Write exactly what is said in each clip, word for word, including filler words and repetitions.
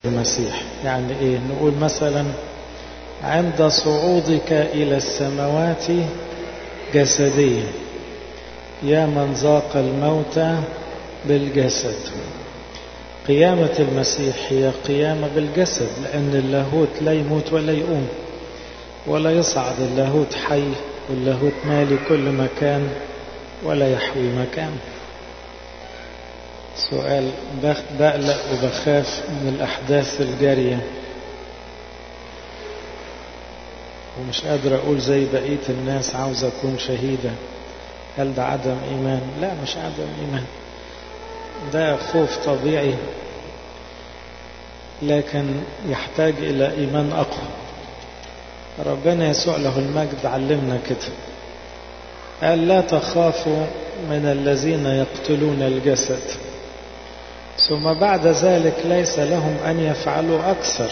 المسيح. يعني ايه؟ نقول مثلا عند صعودك إلى السماوات جسديا يا من ذاق الموت بالجسد. قيامة المسيح هي قيامة بالجسد، لأن اللاهوت لا يموت ولا يقوم ولا يصعد. اللاهوت حي واللاهوت مالي كل مكان ولا يحوي مكان. سؤال: بقلق وبخاف من الأحداث الجارية ومش قادر أقول زي بقية الناس عاوز أكون شهيدة. هل ده عدم إيمان؟ لا، مش عدم إيمان، ده خوف طبيعي، لكن يحتاج إلى إيمان أقوى. ربنا يسوع له المجد علمنا كده، قال: لا تخافوا من الذين يقتلون الجسد ثم بعد ذلك ليس لهم أن يفعلوا أكثر.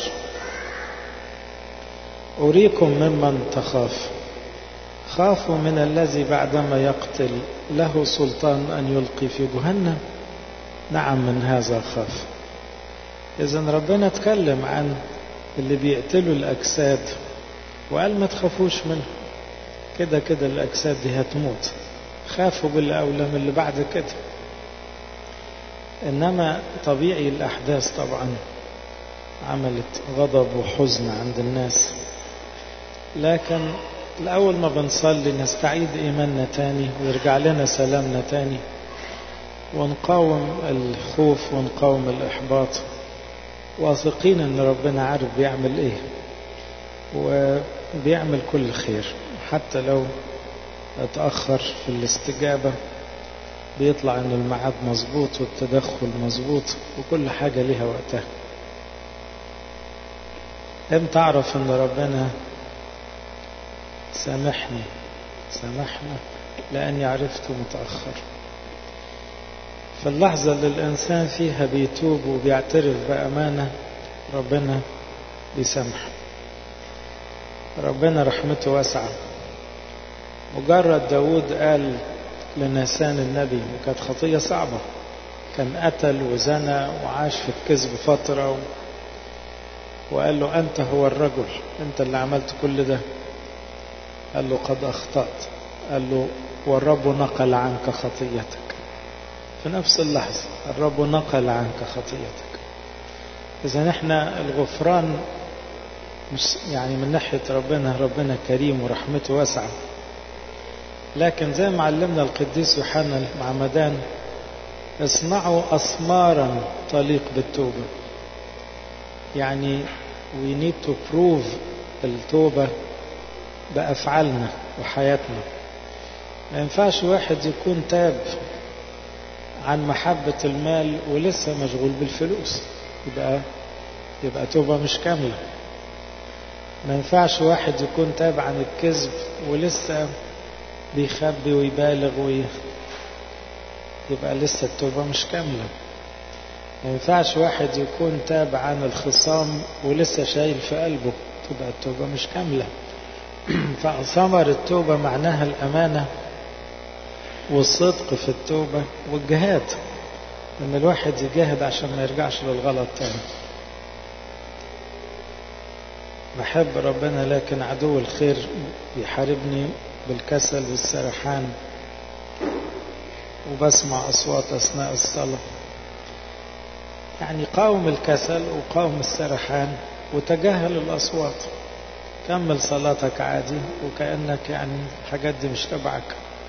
أريكم ممن تخاف، خافوا من الذي بعدما يقتل له سلطان أن يلقي في جهنم. نعم، من هذا خاف. إذن ربنا اتكلم عن اللي بيقتلوا الأجساد وقال ما تخافوش منه، كده كده الأجساد دي هتموت، خافوا بالأولى من اللي بعد كده. إنما طبيعي الأحداث طبعا عملت غضب وحزن عند الناس، لكن الأول ما بنصلي نستعيد إيماننا تاني ويرجع لنا سلامنا تاني، ونقاوم الخوف ونقاوم الإحباط، واثقين أن ربنا عارف بيعمل إيه وبيعمل كل خير. حتى لو اتأخر في الاستجابة بيطلع أن الميعاد مظبوط والتدخل مظبوط وكل حاجة لها وقتها. امتى أعرف أن ربنا سامحني؟ سامحنا لأني عرفته متأخر. في اللحظة اللي الإنسان فيها بيتوب وبيعترف بأمانة ربنا بيسامح. ربنا رحمته واسعة. مجرد داود قال لناسان النبي، وكانت خطية صعبة، كان قتل وزنى وعاش في الكذب فترة و... وقال له: أنت هو الرجل، أنت اللي عملت كل ده. قال له: قد أخطأت. قال له: والرب نقل عنك خطيتك. في نفس اللحظة الرب نقل عنك خطيتك. إذا احنا الغفران مش يعني من ناحية ربنا، ربنا كريم ورحمته واسعة، لكن زي ما علمنا القديس يوحنا المعمدان: اصنعوا أسمارا تليق بالتوبة. يعني we need to prove التوبة بأفعالنا وحياتنا. ما ينفعش واحد يكون تاب عن محبة المال ولسه مشغول بالفلوس، يبقى يبقى توبة مش كاملة. ما ينفعش واحد يكون تاب عن الكذب ولسه بيخبي ويبالغ وي... يبقى لسه التوبة مش كاملة. ما ينفعش واحد يكون تاب عن الخصام ولسه شايل في قلبه، تبقى التوبة مش كاملة. فثمر التوبة معناها الأمانة والصدق في التوبة والجهاد، لما الواحد يجاهد عشان ما يرجعش للغلط تاني. بحب ربنا، لكن عدو الخير بيحاربني بالكسل والسرحان، وبسمع أصوات أثناء الصلاة. يعني قاوم الكسل وقاوم السرحان وتجاهل الأصوات، كمل صلاتك عادي وكأنك يعني الحاجات دي مش تبعك.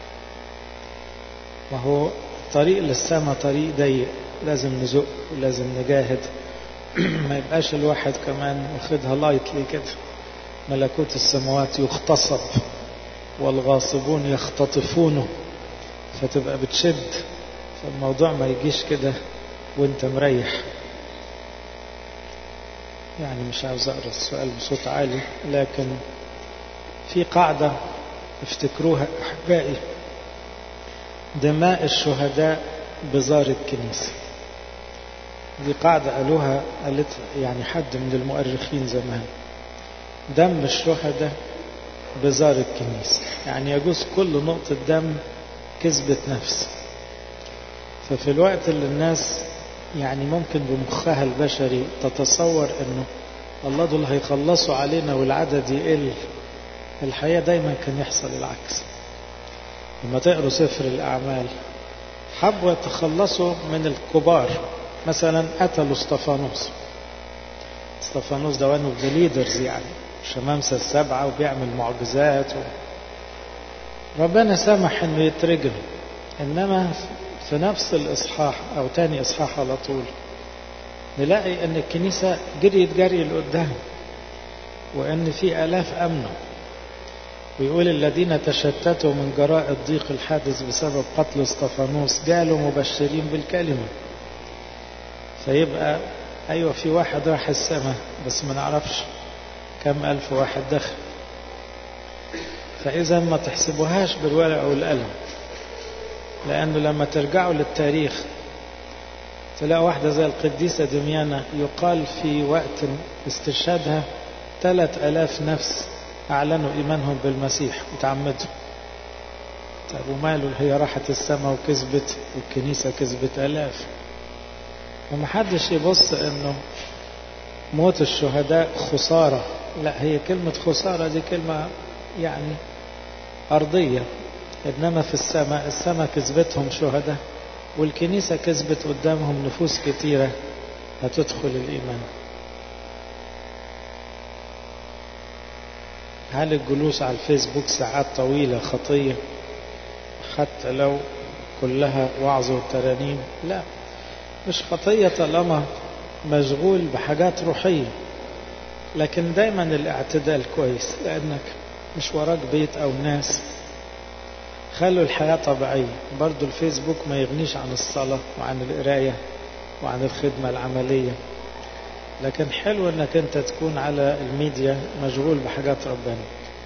وهو طريق للسماء طريق ضيق، لازم نزق ولازم نجاهد. ما يبقاش الواحد كمان واخدها لايتلي كده. ملكوت السماوات يغتصب والغاصبون يختطفونه، فتبقى بتشد. فالموضوع ما يجيش كده وانت مريح. يعني مش عاوز اقرا السؤال بصوت عالي، لكن في قاعدة افتكروها احبائي: دماء الشهداء بزار الكنيسة. دي قاعدة قالوها قالت يعني حد من المؤرخين زمان: دم الشهداء بزار الكنيسة. يعني يجوز كل نقطة دم كذبة نفس. ففي الوقت اللي الناس يعني ممكن بمخها البشري تتصور انه الله دول هيخلصوا علينا والعدد يقل. الحقيقة دايما كان يحصل العكس. لما تقروا سفر الأعمال حبوا يتخلصوا من الكبار، مثلا قتلوا اسطفانوس. اسطفانوس ده وانه ذا ليدرز يعني شمامسة السبعة وبيعمل معجزات و... ربنا سمح انه يترجم. انما في نفس الاصحاح او تاني اصحاح على طول نلاقي ان الكنيسة جريت جري لقدام، وان في الاف امنوا. ويقول الذين تشتتوا من جراء الضيق الحادث بسبب قتل اسطفانوس جالوا مبشرين بالكلمة. فيبقى ايوه في واحد راح السماء بس ما نعرفش كم الف واحد دخل. فاذا ما تحسبوهاش بالورقة والقلم، لانه لما ترجعوا للتاريخ تلاقوا واحدة زي القديسة دميانة يقال في وقت استشهادها ثلاث الاف نفس اعلنوا ايمانهم بالمسيح وتعمدوا. طيب وماله، هي راحت السماء وكذبت والكنيسة كذبت الاف. ومحدش يبص انه موت الشهداء خسارة، لا، هي كلمة خسارة دي كلمة يعني ارضية. انما في السماء، السماء كذبتهم شهداء والكنيسة كذبت قدامهم نفوس كتيرة هتدخل الايمان. هل الجلوس على الفيسبوك ساعات طويلة خطية حتى لو كلها وعظ وترانيم؟ لا، مش خطية طالما مشغول بحاجات روحية. لكن دايما الاعتدال كويس، لأنك مش وراك بيت أو ناس. خلوا الحياة طبيعية. برضو الفيسبوك ما يغنيش عن الصلاة وعن القراية وعن الخدمة العملية. لكن حلو انك انت تكون على الميديا مشغول بحاجات ربنا.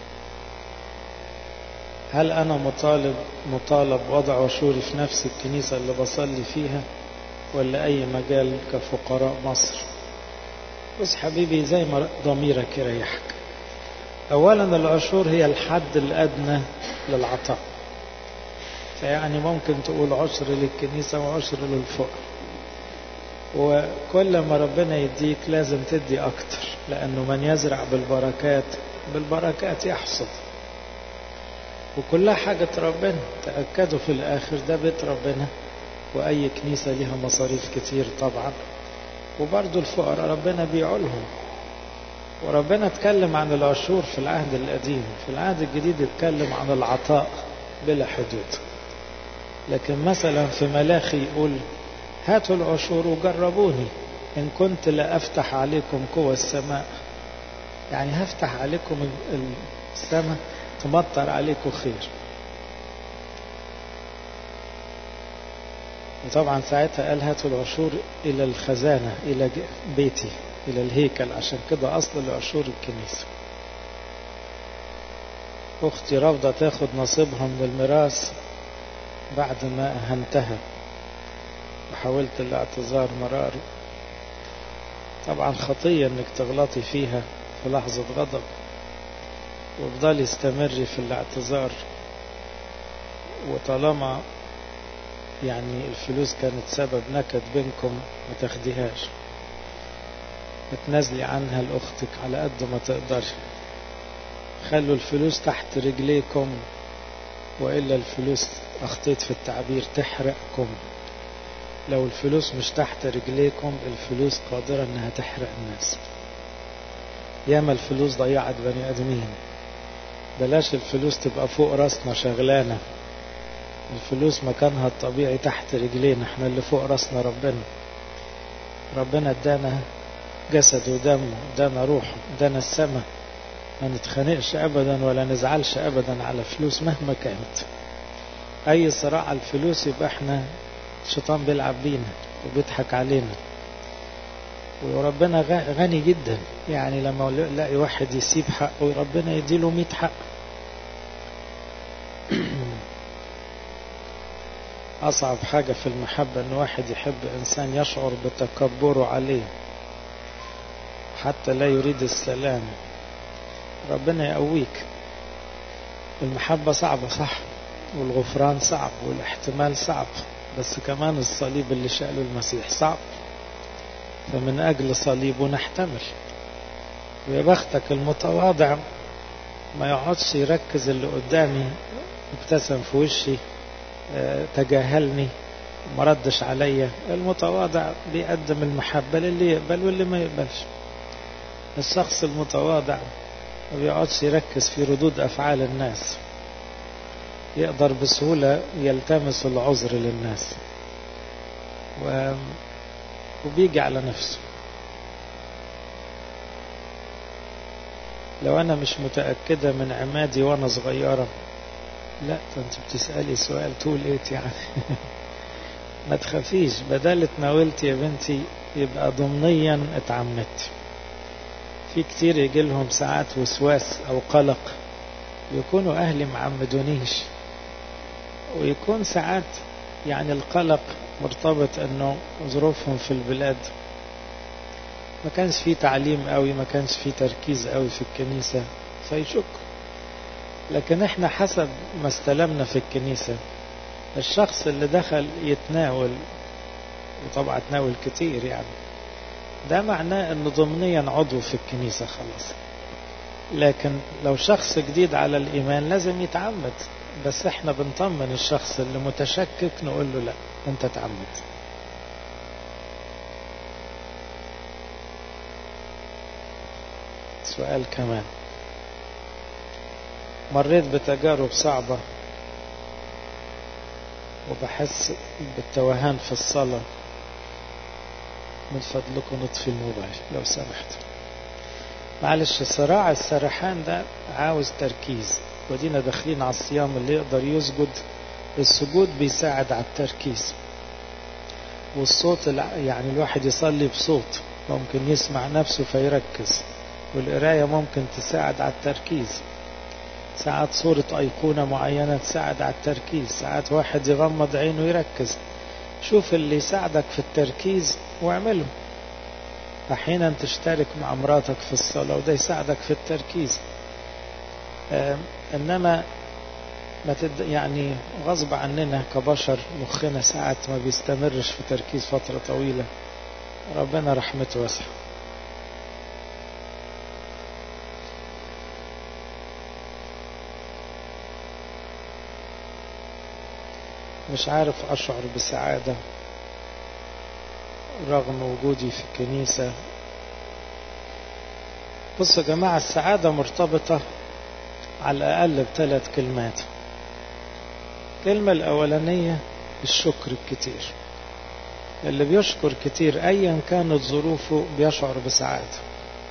هل انا مطالب مطالب وضع عشوري في نفس الكنيسة اللي بصلي فيها ولا اي مجال كفقراء مصر؟ بس حبيبي زي ما ضميرك يريحك. اولا العشور هي الحد الادنى للعطاء. فيعني ممكن تقول عشر للكنيسة وعشر للفقراء، وكل ما ربنا يديك لازم تدي اكتر، لانه من يزرع بالبركات بالبركات يحصد. وكلها حاجة ربنا. تأكدوا في الاخر ده بيت ربنا، واي كنيسة لها مصاريف كتير طبعا. وبرضو الفقراء ربنا بيعولهم. وربنا اتكلم عن العشور في العهد القديم. في العهد الجديد اتكلم عن العطاء بلا حدود. لكن مثلا في ملاخي يقول هاتوا العشور وجربوني إن كنت لا أفتح عليكم قوى السماء. يعني هفتح عليكم السماء تمطر عليكم خير. وطبعا ساعتها قال هاتوا العشور إلى الخزانة، إلى بيتي، إلى الهيكل. عشان كده أصل العشور الكنيسة. أختي رافضة تاخد نصيبها من الميراث بعد ما أهنتها وحاولت الاعتذار مرار. طبعا خطية انك تغلطي فيها في لحظة غضب، وافضلي استمري في الاعتذار. وطالما يعني الفلوس كانت سبب نكد بينكم ما تاخديهاش، اتنازلي عنها لأختك على قد ما تقدري. خلوا الفلوس تحت رجليكم، وإلا الفلوس أخطيت في التعبير تحرقكم. لو الفلوس مش تحت رجليكم الفلوس قادرة انها تحرق الناس. ياما الفلوس ضيعت بني ادمين. بلاش الفلوس تبقى فوق راسنا شغلانة. الفلوس مكانها الطبيعي تحت رجلينا. احنا اللي فوق راسنا ربنا. ربنا ادانا جسد ودم، ادانا روح، ادانا السماء. ما نتخانقش ابدا ولا نزعلش ابدا على فلوس مهما كانت. اي صراع على الفلوس يبقى احنا الشيطان بيلعب بينا وبيضحك علينا. وربنا غني جدا. يعني لما يلاقي واحد يسيب حقه ربنا يديله مئة حق. أصعب حاجة في المحبة أن واحد يحب إنسان يشعر بتكبره عليه حتى لا يريد السلام. ربنا يقويك. المحبة صعبة صح، والغفران صعب، والاحتمال صعب، بس كمان الصليب اللي شاله المسيح صعب. فمن أجل صليبه نحتمل. ويا بختك المتواضع ما يقعدش يركز اللي قدامي ابتسم في وشي اه تجاهلني ما ردش عليا. المتواضع بيقدم المحبة للي يقبل واللي ما يقبلش. الشخص المتواضع ما بيقعدش يركز في ردود أفعال الناس، يقدر بسهولة يلتمس العذر للناس و... وبيجي على نفسه. لو أنا مش متأكدة من عمادي وأنا صغيرة، لا أنت بتسألي سؤال تقول إيه يعني ما تخافيش، بدل اتناولت يا بنتي يبقى ضمنيا اتعمدت. في كتير يجي لهم ساعات وسواس أو قلق، يكونوا أهلي معمدونيش، ويكون ساعات يعني القلق مرتبط أنه ظروفهم في البلاد ما كانش فيه تعليم قوي، ما كانش فيه تركيز قوي في الكنيسة فيشك. لكن احنا حسب ما استلمنا في الكنيسة، الشخص اللي دخل يتناول، وطبعا تناول كتير يعني، ده معناه انه ضمنيا عضو في الكنيسة خلاص. لكن لو شخص جديد على الإيمان لازم يتعمد، بس احنا بنطمن الشخص اللي متشكك نقول له لا انت تعمد. سؤال كمان، مريت بتجارب صعبة وبحس بالتوهان في الصلاة، من فضلكم نطفي الموبايل لو سمحت. معلش، صراع السرحان ده عاوز تركيز، ودينا داخلين على الصيام اللي يقدر يسجد. السجود بيساعد على التركيز، والصوت يعني الواحد يصلي بصوت ممكن يسمع نفسه فيركز، والقراية ممكن تساعد على التركيز. ساعات صورة أيقونة معينة تساعد على التركيز، ساعات واحد يغمض عينه يركز. شوف اللي يساعدك في التركيز واعمله. أحيانا تشترك مع مراتك في الصلاة وده يساعدك في التركيز. إنما ما تد... يعني غصب عننا كبشر مخنا ساعات ما بيستمرش في تركيز فترة طويلة، ربنا رحمته واسعة. مش عارف أشعر بسعادة رغم وجودي في الكنيسة. بصوا يا جماعة، السعادة مرتبطة على الأقل بثلاث كلمات. الكلمة الأولانية الشكر الكتير. اللي بيشكر كتير أيا كانت ظروفه بيشعر بسعادة،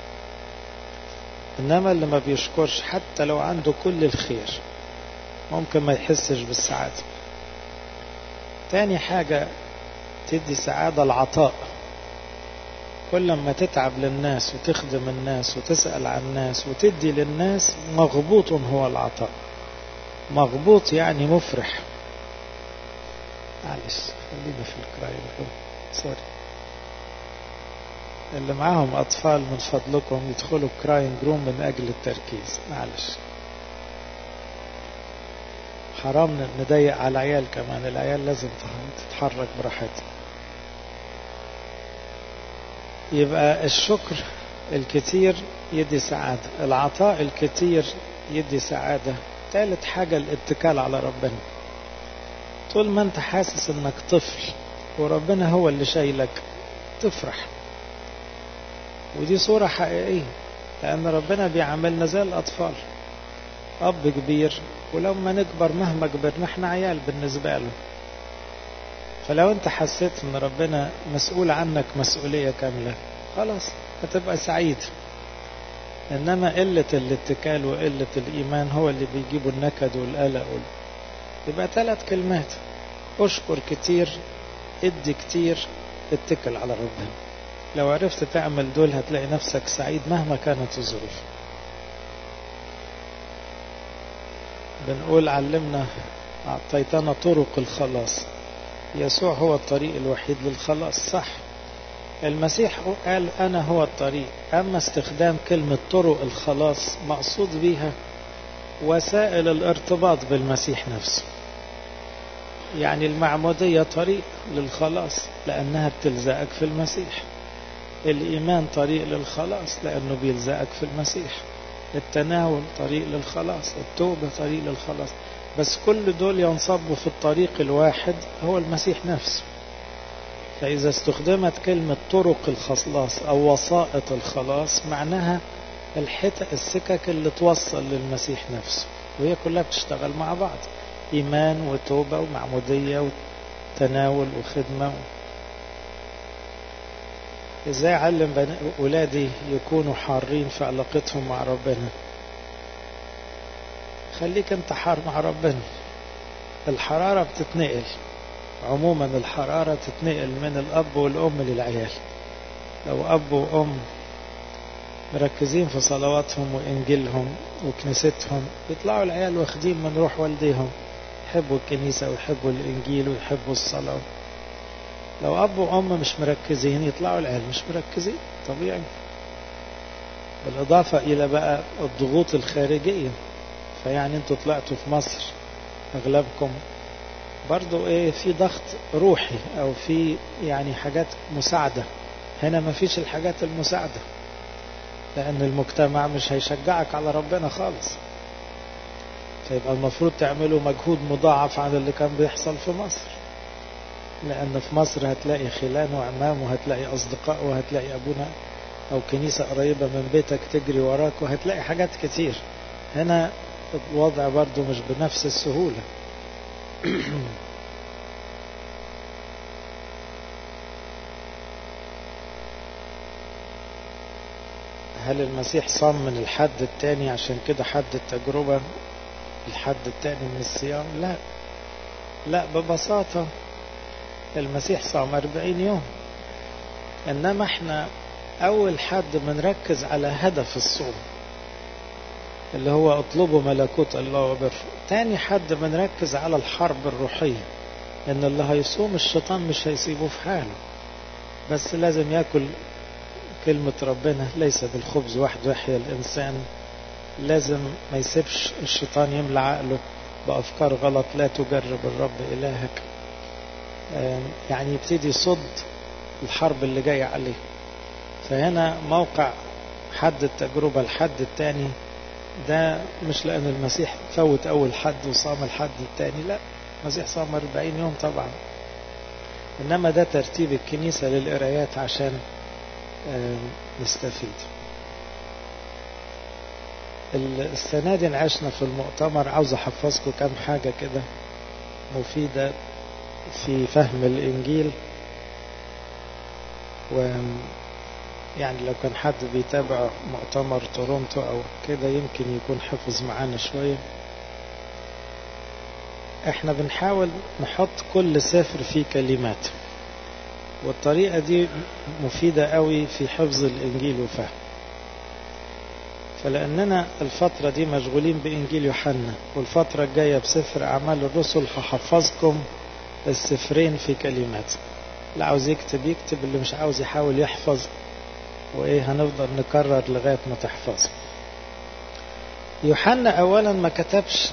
إنما اللي ما بيشكرش حتى لو عنده كل الخير ممكن ما يحسش بالسعادة. تاني حاجة تدي سعادة العطاء. كل ما تتعب للناس وتخدم الناس وتسأل عن الناس وتدي للناس، مغبوط هو العطاء. مغبوط يعني مفرح. معلش خلينا في القراية سوري. اللي معاهم أطفال من فضلكم يدخلوا كراينج روم من أجل التركيز. معلش حرام نضيق على العيال كمان، العيال لازم تتحرك براحتها. يبقى الشكر الكتير يدي سعادة، العطاء الكتير يدي سعادة. ثالث حاجة الاتكال على ربنا. طول ما انت حاسس انك طفل وربنا هو اللي شايلك تفرح، ودي صورة حقيقية، لأن ربنا بيعاملنا زي الأطفال. أب كبير، ولما نكبر مهما كبرنا احنا عيال بالنسبة له. فلو انت حسيت ان ربنا مسؤول عنك مسؤولية كاملة خلاص هتبقى سعيد. انما قلة الاتكال وقلة الايمان هو اللي بيجيبوا النكد والقلق. يبقى ثلاث كلمات: اشكر كتير، ادي كتير، اتكل على ربنا. لو عرفت تعمل دول هتلاقي نفسك سعيد مهما كانت الظروف. بنقول علمنا أعطيتنا طرق الخلاص. يسوع هو الطريق الوحيد للخلاص، صح. المسيح قال أنا هو الطريق. أما استخدام كلمة طرق الخلاص مقصود بيها وسائل الارتباط بالمسيح نفسه. يعني المعمودية طريق للخلاص لأنها بتلزقك في المسيح. الإيمان طريق للخلاص لأنه بيلزقك في المسيح، التناول طريق للخلاص، التوبة طريق للخلاص، بس كل دول ينصبوا في الطريق الواحد هو المسيح نفسه. فإذا استخدمت كلمة طرق الخلاص أو وسائط الخلاص معناها الحتة السكك اللي توصل للمسيح نفسه، وهي كلها بتشتغل مع بعض، إيمان وتوبة ومعمودية وتناول وخدمة. إزاي أعلم أولادي يكونوا حارين في علاقتهم مع ربنا؟ خليك انت حار مع ربنا. الحرارة بتتنقل عموما، الحرارة تتنقل من الأب والأم للعيال. لو أب وأم مركزين في صلواتهم وإنجيلهم وكنيستهم يطلعوا العيال واخدين من روح والديهم، يحبوا الكنيسة ويحبوا الإنجيل ويحبوا الصلاة. لو أب وأم مش مركزين يطلعوا العيال مش مركزين، طبيعي. بالإضافة إلى بقى الضغوط الخارجية، فيعني انتوا طلعتوا في مصر أغلبكم برضو ايه في ضغط روحي او في يعني حاجات مساعدة. هنا ما فيش الحاجات المساعدة لان المجتمع مش هيشجعك على ربنا خالص، فيبقى المفروض تعملوا مجهود مضاعف عن اللي كان بيحصل في مصر، لان في مصر هتلاقي خلان وعمام وهتلاقي اصدقاء وهتلاقي ابونا او كنيسة قريبة من بيتك تجري وراك وهتلاقي حاجات كتير. هنا الوضع برضو مش بنفس السهولة. هل المسيح صام من الحد التاني عشان كده حد التجربة الحد التاني من الصيام؟ لا لا، ببساطة المسيح صام أربعين يوم، إنما احنا أول حد بنركز على هدف الصوم اللي هو اطلبوا ملكوت الله وبره. تاني حد بنركز على الحرب الروحية، ان اللي هيصوم الشيطان مش هيسيبه في حاله، بس لازم يأكل كلمة ربنا، ليس بالخبز وحده يحيى الإنسان. لازم ما يسيبش الشيطان يملى عقله بأفكار غلط، لا تجرب الرب إلهك، يعني يبتدي يصد الحرب اللي جاية عليه. فهنا موقع حد التجربة الحد التاني ده مش لأن المسيح فوت أول حد وصام الحد التاني، لا، المسيح صام أربعين يوم طبعا، إنما ده ترتيب الكنيسة للقرايات عشان نستفيد. السنة دي عشنا في المؤتمر، عاوز أحفظكم كم حاجة كده مفيدة في فهم الإنجيل، ويعني لو كان حد بيتابع مؤتمر تورونتو أو كده يمكن يكون حفظ معانا شوية. احنا بنحاول نحط كل سفر فيه كلمات، والطريقة دي مفيدة قوي في حفظ الإنجيل وفهم. فلأننا الفترة دي مشغولين بإنجيل يوحنا، والفترة الجاية بسفر أعمال الرسل، هحفظكم السفرين في كلمات. اللي عاوز يكتب يكتب، اللي مش عاوز يحاول يحفظ، وإيه هنفضل نكرر لغاية ما تحفظ. يوحنا أولا ما كتبش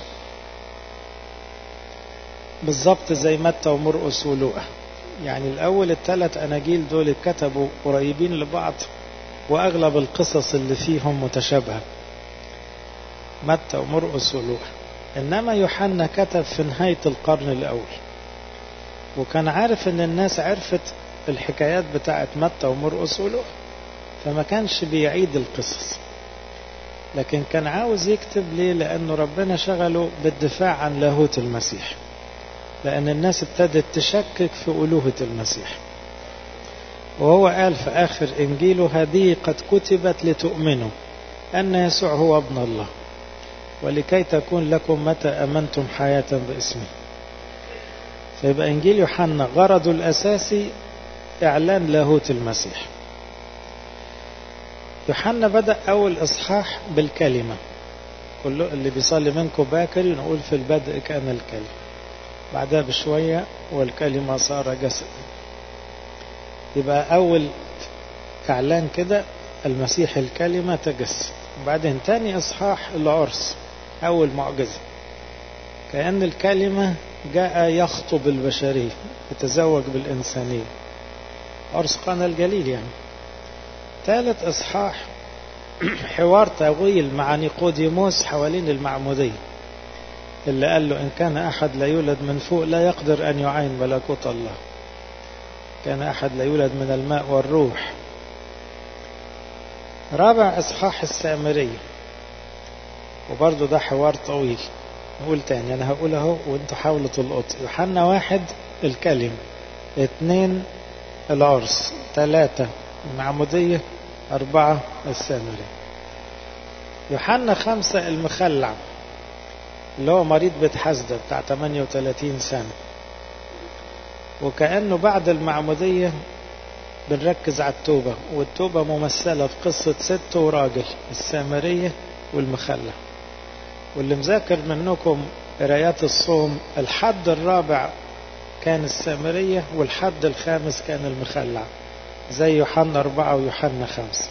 بالضبط زي متى ومرقس ولوقا، يعني الأول الثلاث أناجيل دول كتبوا قريبين لبعض، وأغلب القصص اللي فيهم متشابهة، متى ومرقس ولوقا. إنما يوحنا كتب في نهاية القرن الأول، وكان عارف إن الناس عرفت الحكايات بتاعت متى ومرقس ولوقا، فما كانش بيعيد القصص، لكن كان عاوز يكتب ليه؟ لأنه ربنا شغله بالدفاع عن لاهوت المسيح، لأن الناس ابتدت تشكك في ألوهة المسيح. وهو قال في آخر إنجيله: هذه قد كتبت لتؤمنوا أن يسوع هو ابن الله، ولكي تكون لكم متى أمنتم حياة باسمه. فيبقى إنجيل يوحنا غرضه الأساسي إعلان لاهوت المسيح. يوحنا بدأ أول إصحاح بالكلمة، كل اللي بيصلي منكم باكر نقول في البدء كان الكلمة، بعدها بشوية والكلمة صار جسد. يبقى أول إعلان كده المسيح الكلمة تجسد. وبعدين تاني إصحاح العرس، أول معجزة، كأن الكلمة جاء يخطب البشرية، يتزوج بالإنسانية، عرس قانا الجليل يعني. ثالث إصحاح حوار طويل مع نيقوديموس حوالين المعمودية، اللي قال له إن كان أحد لا يولد من فوق لا يقدر أن يعين ملكوت الله. كان أحد لا يولد من الماء والروح. رابع إصحاح السامرية، وبرضه ده حوار طويل. نقول تاني، أنا هقول أهو وأنتوا حاولوا تلقطوا. يوحنا واحد الكلمة، اثنين العرس، ثلاثة المعمودية، أربعة السامرية. يوحنا خمسة المخلع اللي هو مريض بيت حسدة بتاع ثمانية وثلاثين سنة، وكأنه بعد المعمودية بنركز على التوبة، والتوبة ممثلة في قصة ست وراجل، السامرية والمخلع. واللي مذاكر منكم قرايات الصوم، الحد الرابع كان السامرية والحد الخامس كان المخلع، زي يوحنا أربعة ويوحنا خمسة.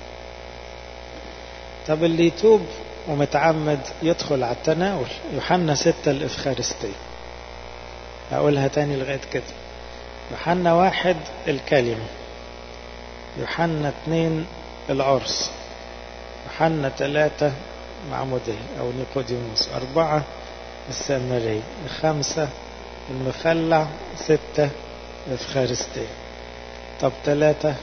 طب اللي يتوب ومتعمد يدخل على التناول. يوحنا ستة الإفخارستية، أقولها تاني لغاية كده. يوحنا واحد الكلمة، يوحنا اثنين العرس، يوحنا ثلاثة معمودية أو نيقوديموس، أربعة السامرية، خمسة المخلع، ستة الإفخارستية. طب ثلاثة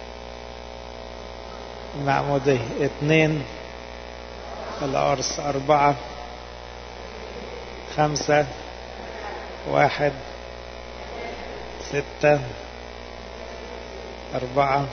معمودية، اثنين العرس، أربعة، خمسة، واحد، ستة، أربعة.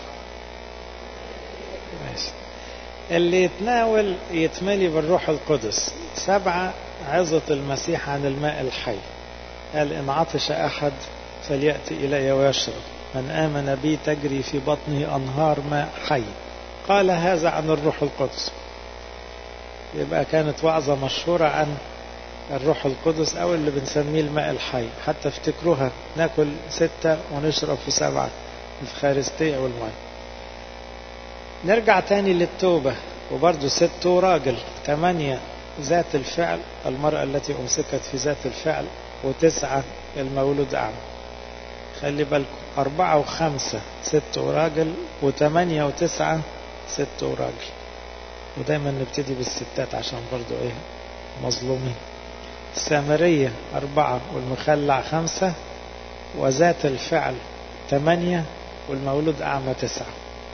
ماشي. اللي يتناول يتملي بالروح القدس. سبعة عظة المسيح عن الماء الحي، قال إن عطش أحد فليأتي إلي ويشرب، من آمن بي تجري في بطنه أنهار ماء حي. قال هذا عن الروح القدس. يبقى كانت وعظة مشهورة عن الروح القدس أو اللي بنسميه الماء الحي. حتى افتكروها، ناكل ستة ونشرب في سبعة، الإفخارستية والماء. نرجع تاني للتوبة، وبرضو ست وراجل، ثمانية ذات الفعل، المرأة التي أمسكت في ذات الفعل، وتسعة المولود أعمى. خلي بالكم، أربعة وخمسة ست وراجل، وثمانية وتسعة ست وراجل. ودايما نبتدي بالستات عشان برضو ايه مظلومين. السامرية أربعة والمخلع خمسة وذات الفعل ثمانية والمولود أعمى تسعة.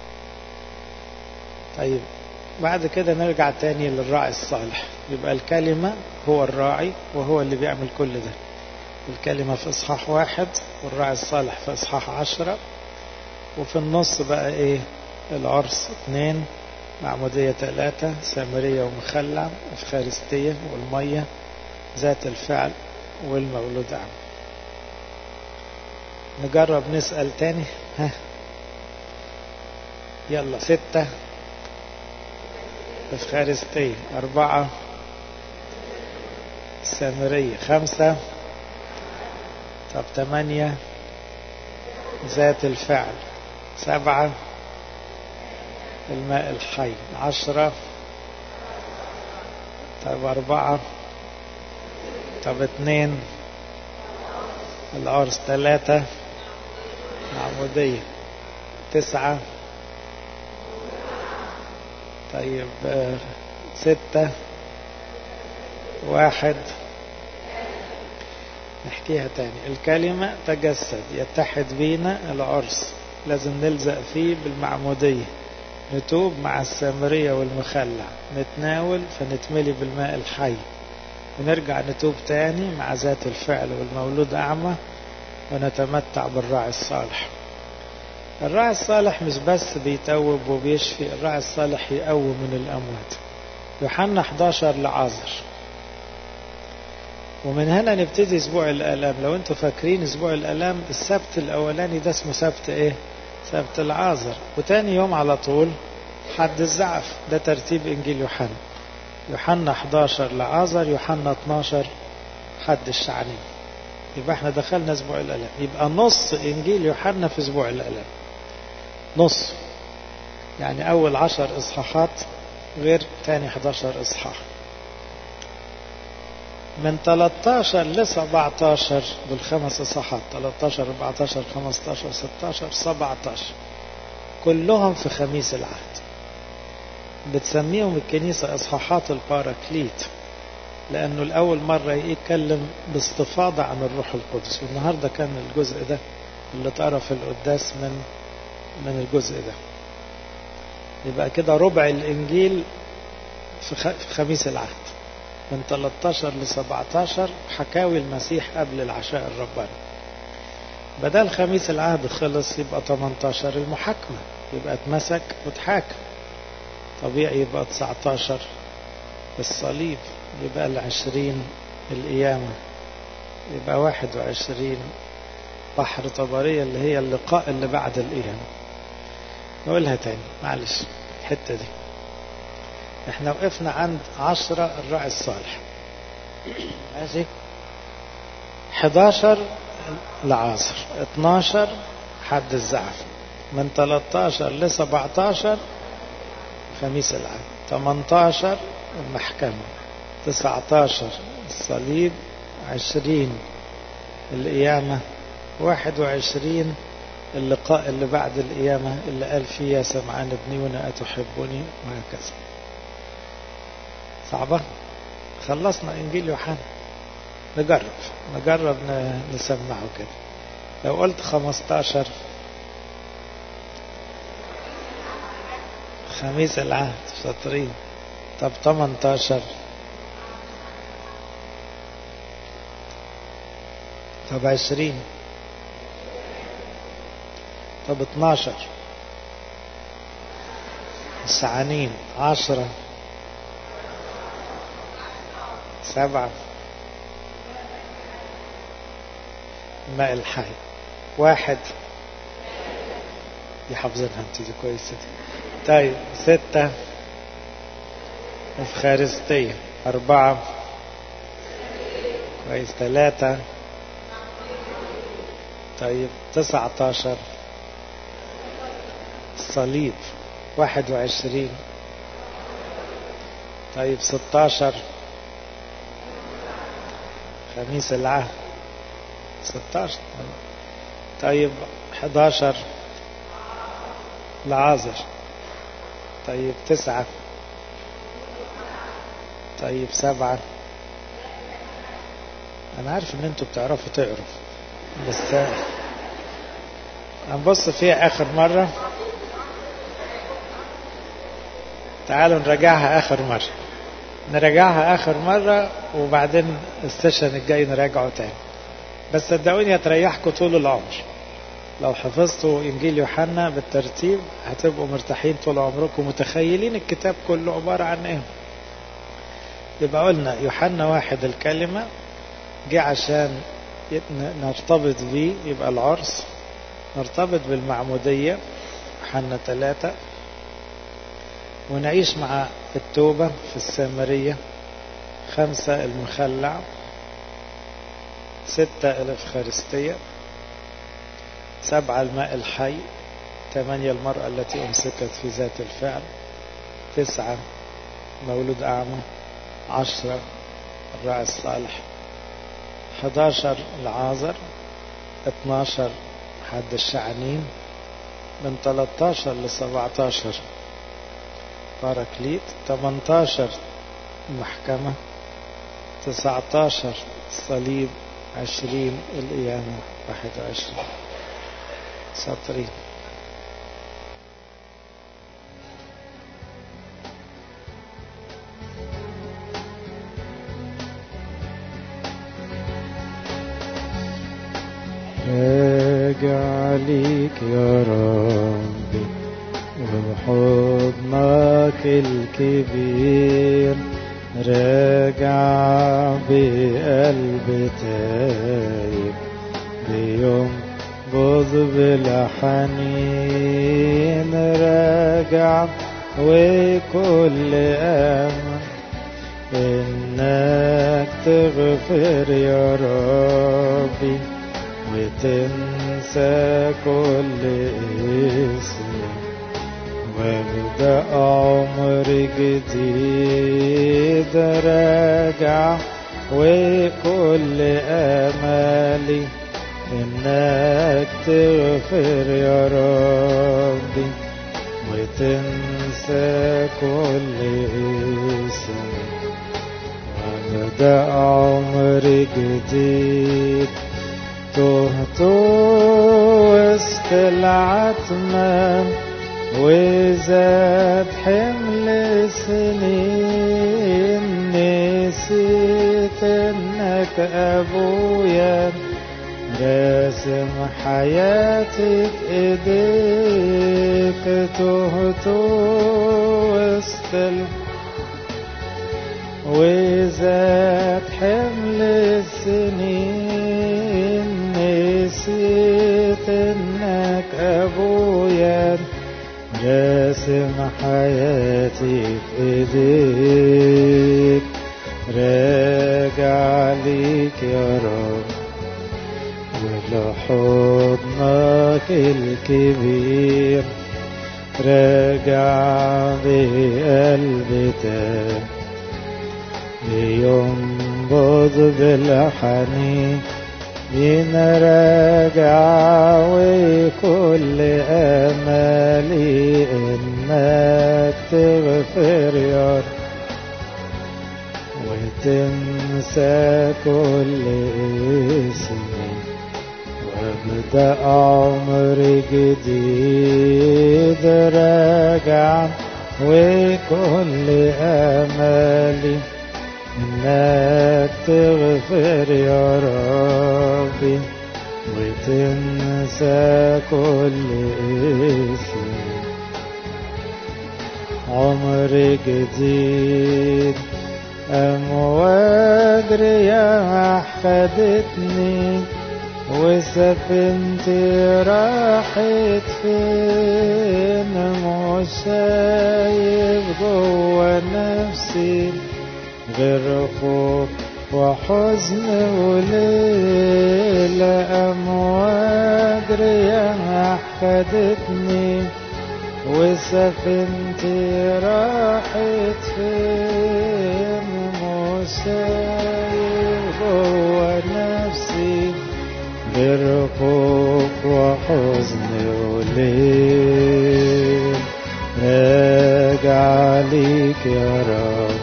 طيب بعد كده نرجع تاني للراعي الصالح. يبقى الكلمة هو الراعي وهو اللي بيعمل كل ده. الكلمة في إصحاح واحد والراعي الصالح في إصحاح عشرة. وفي النص بقى ايه؟ العرس اثنين، معمودية ثلاثة، سامرية ومخلع، إفخارستية والمية، ذات الفعل والمولود أعمى. نجرب نسأل تاني. ها يلا. ستة إفخارستية، أربعة سامرية، خمسة، طب ثمانية ذات الفعل، سبعة الماء الحي، عشرة، طب أربعة، طب اثنين العرس، ثلاثة معمودية، تسعة، طيب ستة، واحد. نحكيها تاني. الكلمة تجسد يتحد بينا، العرس لازم نلزق فيه بالمعمودية، نتوب مع السامرية والمخلع، نتناول فنتملي بالماء الحي، ونرجع نتوب تاني مع ذات الفعل والمولود أعمى، ونتمتع بالراعي الصالح. الراعي الصالح مش بس بيتوب وبيشفي، الراعي الصالح يقوم من الأموات. يوحنا أحد عشر لعازر. ومن هنا نبتدي أسبوع الآلام. لو أنتوا فاكرين أسبوع الآلام، السبت الأولاني ده اسمه سبت إيه؟ سبت العازر. وتاني يوم على طول حد الزعف، ده ترتيب إنجيل يوحنا. يوحنا أحد عشر لعازر، يوحنا اثناشر حد الشعني. يبقى احنا دخلنا أسبوع الآلام. يبقى نص إنجيل يوحنا في أسبوع الآلام، نص. يعني أول عشر إصحاحات غير تاني أحد عشر إصحاح. من ثلاثة عشر ل سبعة عشر بالخمس إصحاحات، ثلاثة عشر، أربعة عشر، خمسة عشر، ستة عشر، سبعة عشر. كلهم في خميس العهد. بتسميهم الكنيسة إصحاحات الباراكليت، لأنه الأول مرة يتكلم باستفاضة عن الروح القدس، والنهاردة كان الجزء ده اللي اتقرا في القداس من من الجزء ده. يبقى كده ربع الإنجيل في خميس العهد من ثلاثة عشر ل سبعة عشر حكاوي المسيح قبل العشاء الرباني. بدل خميس العهد خلص يبقى ثمانية عشر المحاكمة، يبقى اتمسك واتحاكم. طبيعي يبقى تسعة عشر الصليب، يبقى العشرين القيامة، يبقى واحد وعشرين بحر طبرية اللي هي اللقاء اللي بعد القيامة. نقولها تاني معلش الحتة دي. احنا وقفنا عند عشرة الراعي الصالح، ماشي، حداشر العصر، اتناشر حد الزعف، من ثلاثة عشر ل سبعة عشر خميس العهد، ثمانية عشر المحكمة، تسعة عشر الصليب، عشرين القيامة، واحد وعشرين اللقاء اللي بعد القيامة اللي قال فيه يا سمعان ابني وانا أتحبني، وهكذا. صعبة؟ خلصنا إنجيل يوحنا. نجرب نجرب نسمعه كده. لو قلت خمستاشر خميس العهد شاطرين. طب تمنتاشر، طب عشرين، طب اتناشر السعانين، عشرة، سبعة الماء الحي، واحد يحفظنها انت دي كويسة دي. طيب ستة افخارستية، أربعة كويس، ثلاثة، طيب تسعة عشر الصليب، واحد وعشرين، طيب ستة عشر خميس العهد، ستة عشر، طيب حداشر العازر، طيب تسعة، طيب سبعة. أنا عارف إن أنتوا بتعرفوا تقروا، بس هنبص فيها آخر مرة. تعالوا نراجعها آخر مرة، نراجعها آخر مرة وبعدين السيشن الجاي نراجعه تاني. بس صدقوني هتريحكم طول العمر لو حفظتوا إنجيل يوحنا بالترتيب، هتبقوا مرتاحين طول عمركم متخيلين الكتاب كله عبارة عن إيه. يبقى قلنا يوحنا واحد الكلمة جه عشان نرتبط بيه، يبقى العرس، نرتبط بالمعمودية يوحنا ثلاثة، ونعيش مع التوبة في السامرية، خمسة المخلع، ستة الإفخارستية، سبعة الماء الحي، ثمانية المرأة التي أمسكت في ذات الفعل، تسعة مولود أعمى، عشرة الراعي الصالح، حداشر العازر، اتناشر حد الشعنين، من ثلاثة عشر ل سبعة عشر باراكليت، ثمانية عشر المحكمة، تسعة عشر الصليب، عشرين القيامة، واحد وعشرين. سطرين. راجع ليك يا ربي وحضنك الكبير، راجع بقلب تايب بينبض بالحنين، راجع وكل أمل إنك تغفر يا ربي وتنسى كل اسم وابدأ عمر جديد، راجع وكل أملي إنك تغفر يا ربي وتنسى كل اسم وابدأ عمر جديد. تهت وسط العتمة وزاد حمل سنين، نسيت انك ابويا راسم حياتي بإيديك. تهت وسط وزاد حمل السنين، نسيت انك ابويا راسم حياتي بإيديك. راجع ليك يا رب ولحضنك الكبير، راجع بقلبي تاني بينبض بالحنين. راجع وكل امالي انك تغفر يا رب وتنسى كل اسمي وابدأ عمر جديد. راجع وكل امالي انك تغفر يا ربي وتنسى كل اسم. عمر جديد امواج رياح خدتني وسفينتي راحت فين، مش شايف جوا نفسي غير خوف وحزن وليل. أمواج رياح خدتني وسفينتي راحت فين، مش شايف جوا نفسي غير خوف وحزن وليل. راجع ليك يا رب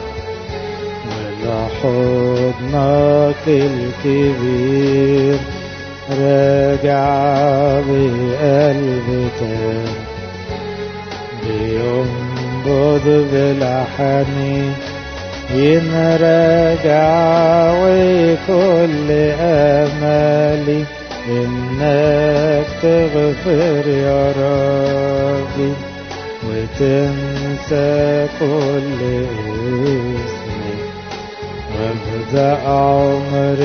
حضنك الكبير، راجع بقلبي تاني بينبض بالحنين. راجع وكل امالي انك تغفر يا ربي وتنسى كل اسمي وابدأ عمر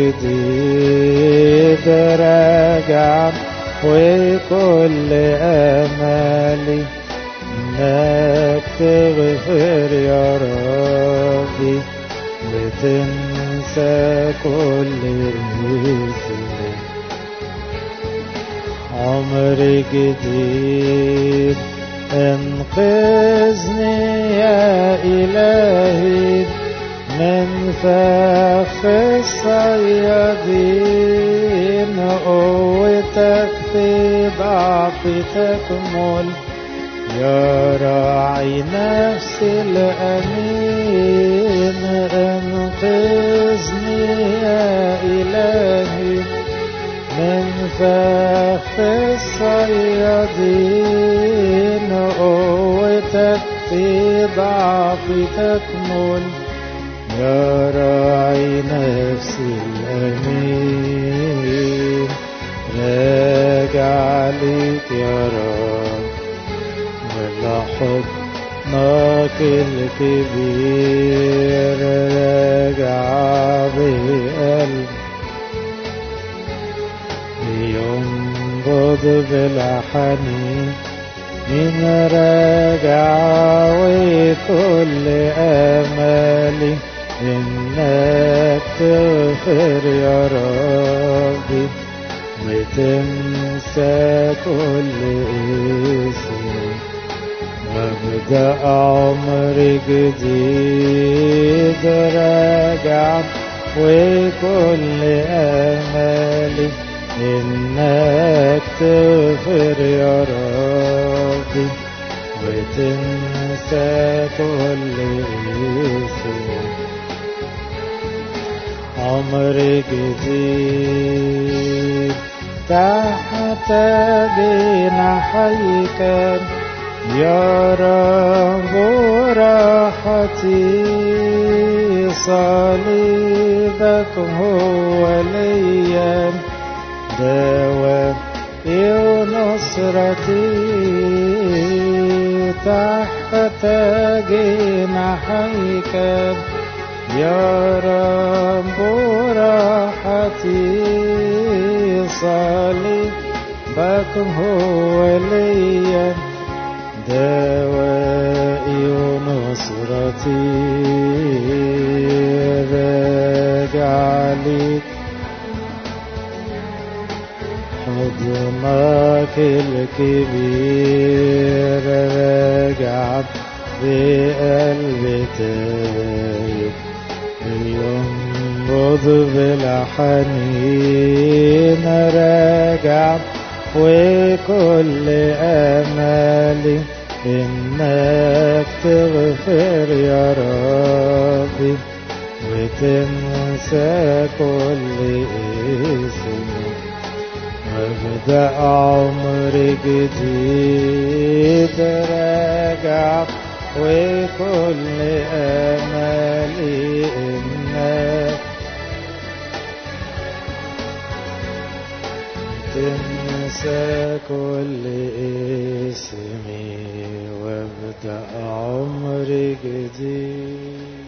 جديد. راجع وكل امالي انك تغفر يا ربي وتنسى كل اسم. عمر جديد انقذني يا الهي من فخ الصيادين، قوتك في ضعفي تكمل يا راعي نفسي الأمين. انقذني يا إلهي من فخ الصيادين، قوتك في ضعفي تكمل يا راعي نفسي الأمين. راجع ليك يا رب ولا حضنك الكبير، راجع بقلبي ينبض بالحنين. من راجع وكل امالي انك تغفر يا ربي وتنسى كل اسم وابدأ عمر جديد. راجع وكل امالي انك تغفر يا ربي وتنسى كل اسم. عمر جديد تحت جناحيك يا رب راحتي. صليبك هو لي دواء نصرتي. تحت جناحيك يا رب راحتي. صليبك هو لي دوائي ونصرتي. راجع لي حضنك الكبير. راجع بقلبي تايب ينبض بالحنين. راجع وكل امالي انك تغفر يا ربي وتنسى كل اسم. وابدأ عمر جديد. راجع وكل امالي انك تنسى كل اسمي وابدأ عمر جديد.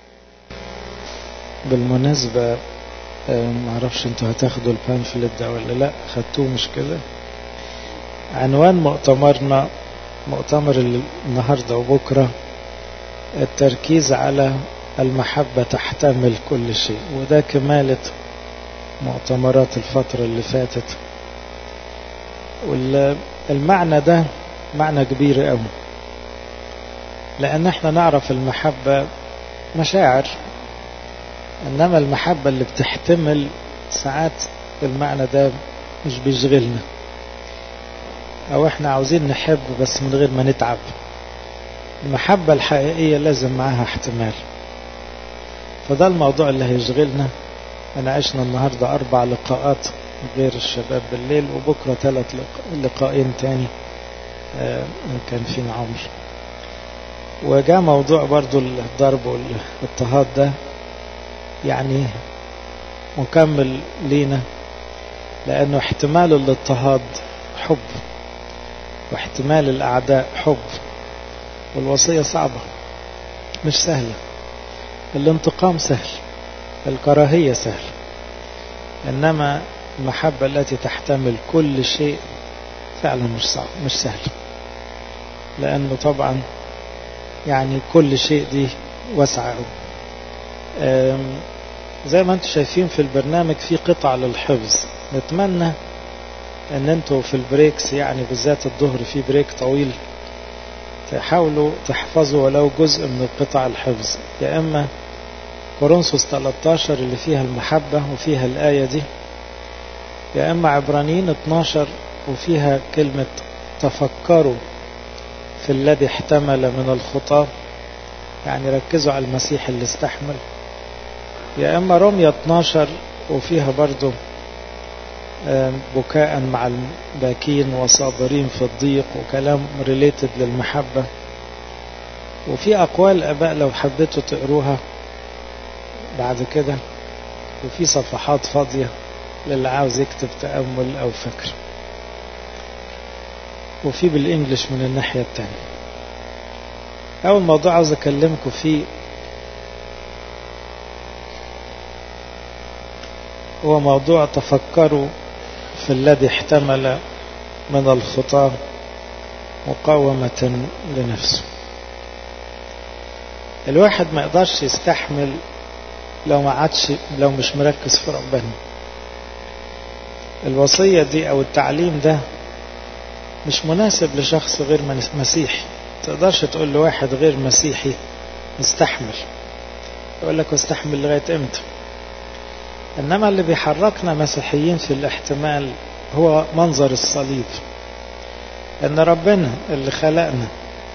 بالمناسبة معرفش انتوا هتاخدوا البامفلت ده ولا لا، خدتوه مش كده؟ عنوان مؤتمرنا، مؤتمر النهاردة وبكرة، التركيز على المحبة تحتمل كل شيء. وده كمالة مؤتمرات الفترة اللي فاتت. والمعنى ده معنى كبير قوي، لأن احنا نعرف المحبة مشاعر، إنما المحبة اللي بتحتمل ساعات المعنى ده مش بيشغلنا، أو احنا عاوزين نحب بس من غير ما نتعب. المحبة الحقيقية لازم معاها احتمال. فده الموضوع اللي هيشغلنا. أنا عشنا النهاردة أربع لقاءات غير الشباب بالليل، وبكرة ثلاث لقاءين تاني كان فينا عمر. وجاء موضوع برضو الضرب والاضطهاد ده يعني مكمل لينا، لأنه احتمال الاضطهاد حب، واحتمال الأعداء حب. والوصية صعبة مش سهلة. الانتقام سهل، الكراهية سهل، إنما المحبة التي تحتمل كل شيء فعلا مش صعب، مش سهل. لأنه طبعا يعني كل شيء دي واسعة. زي ما انتم شايفين في البرنامج في قطع للحفظ. نتمنى ان انتوا في البريكس، يعني بالذات الظهر في بريك طويل، تحاولوا تحفظوا ولو جزء من قطع الحفظ. يا اما كورنثوس ثلاثة عشر اللي فيها المحبة وفيها الآية دي، يا اما عبرانيين اثناشر وفيها كلمة تفكروا في الذي احتمل من الخطاب، يعني ركزوا على المسيح اللي استحمل. يا اما رومية اثناشر وفيها برضو بكاء مع الباكين وصابرين في الضيق، وكلام ريليتد للمحبة. وفي أقوال أباء لو حبيتوا تقروها بعد كده، وفي صفحات فاضية للي عاوز يكتب تأمل أو فكر، وفي بالإنجليش من الناحية التانية. أول موضوع عاوز أكلمكم فيه هو موضوع تفكروا في الذي احتمل من الخطاب مقاومة لنفسه. الواحد ما يقدرش يستحمل لو ما عادش لو مش مركز في ربنا. الوصية دي أو التعليم ده مش مناسب لشخص غير مسيحي. تقدرش تقول لواحد غير مسيحي استحمل، يقول لك استحمل لغاية امتى؟ إنما اللي بيحركنا مسيحيين في الاحتمال هو منظر الصليب، إن ربنا اللي خلقنا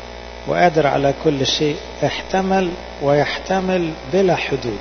وقادر على كل شيء، احتمل ويحتمل بلا حدود.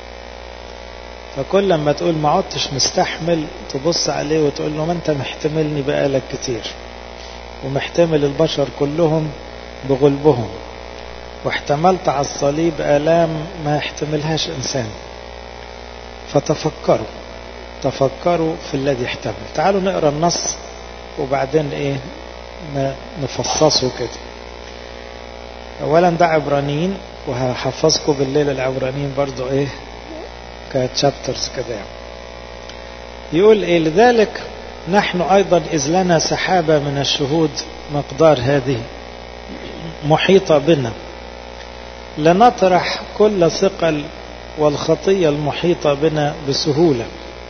فكل لما تقول ما عدتش مستحمل تبص عليه وتقول له ما انت محتملني بقالك كتير، ومحتمل البشر كلهم بغلبهم، واحتملت على الصليب آلام ما يحتملهاش إنسان. فتفكروا تفكروا في الذي احتمل. تعالوا نقرأ النص وبعدين ايه نفصصه كده. اولا ده عبرانيين، وهحفظكم بالليل العبرانيين برضو ايه كتشابترز كده. يقول ايه؟ لذلك نحن ايضا اذ لنا سحابة من الشهود مقدار هذه محيطة بنا، لنطرح كل ثقل والخطية المحيطة بنا بسهولة،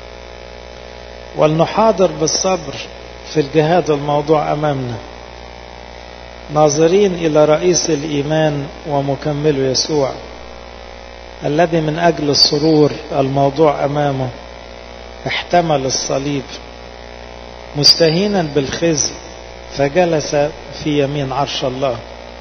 ولنحاضر بالصبر في الجهاد الموضوع أمامنا، ناظرين إلى رئيس الإيمان ومكمله يسوع، الذي من أجل السرور الموضوع أمامه احتمل الصليب مستهينا بالخزي، فجلس في يمين عرش الله.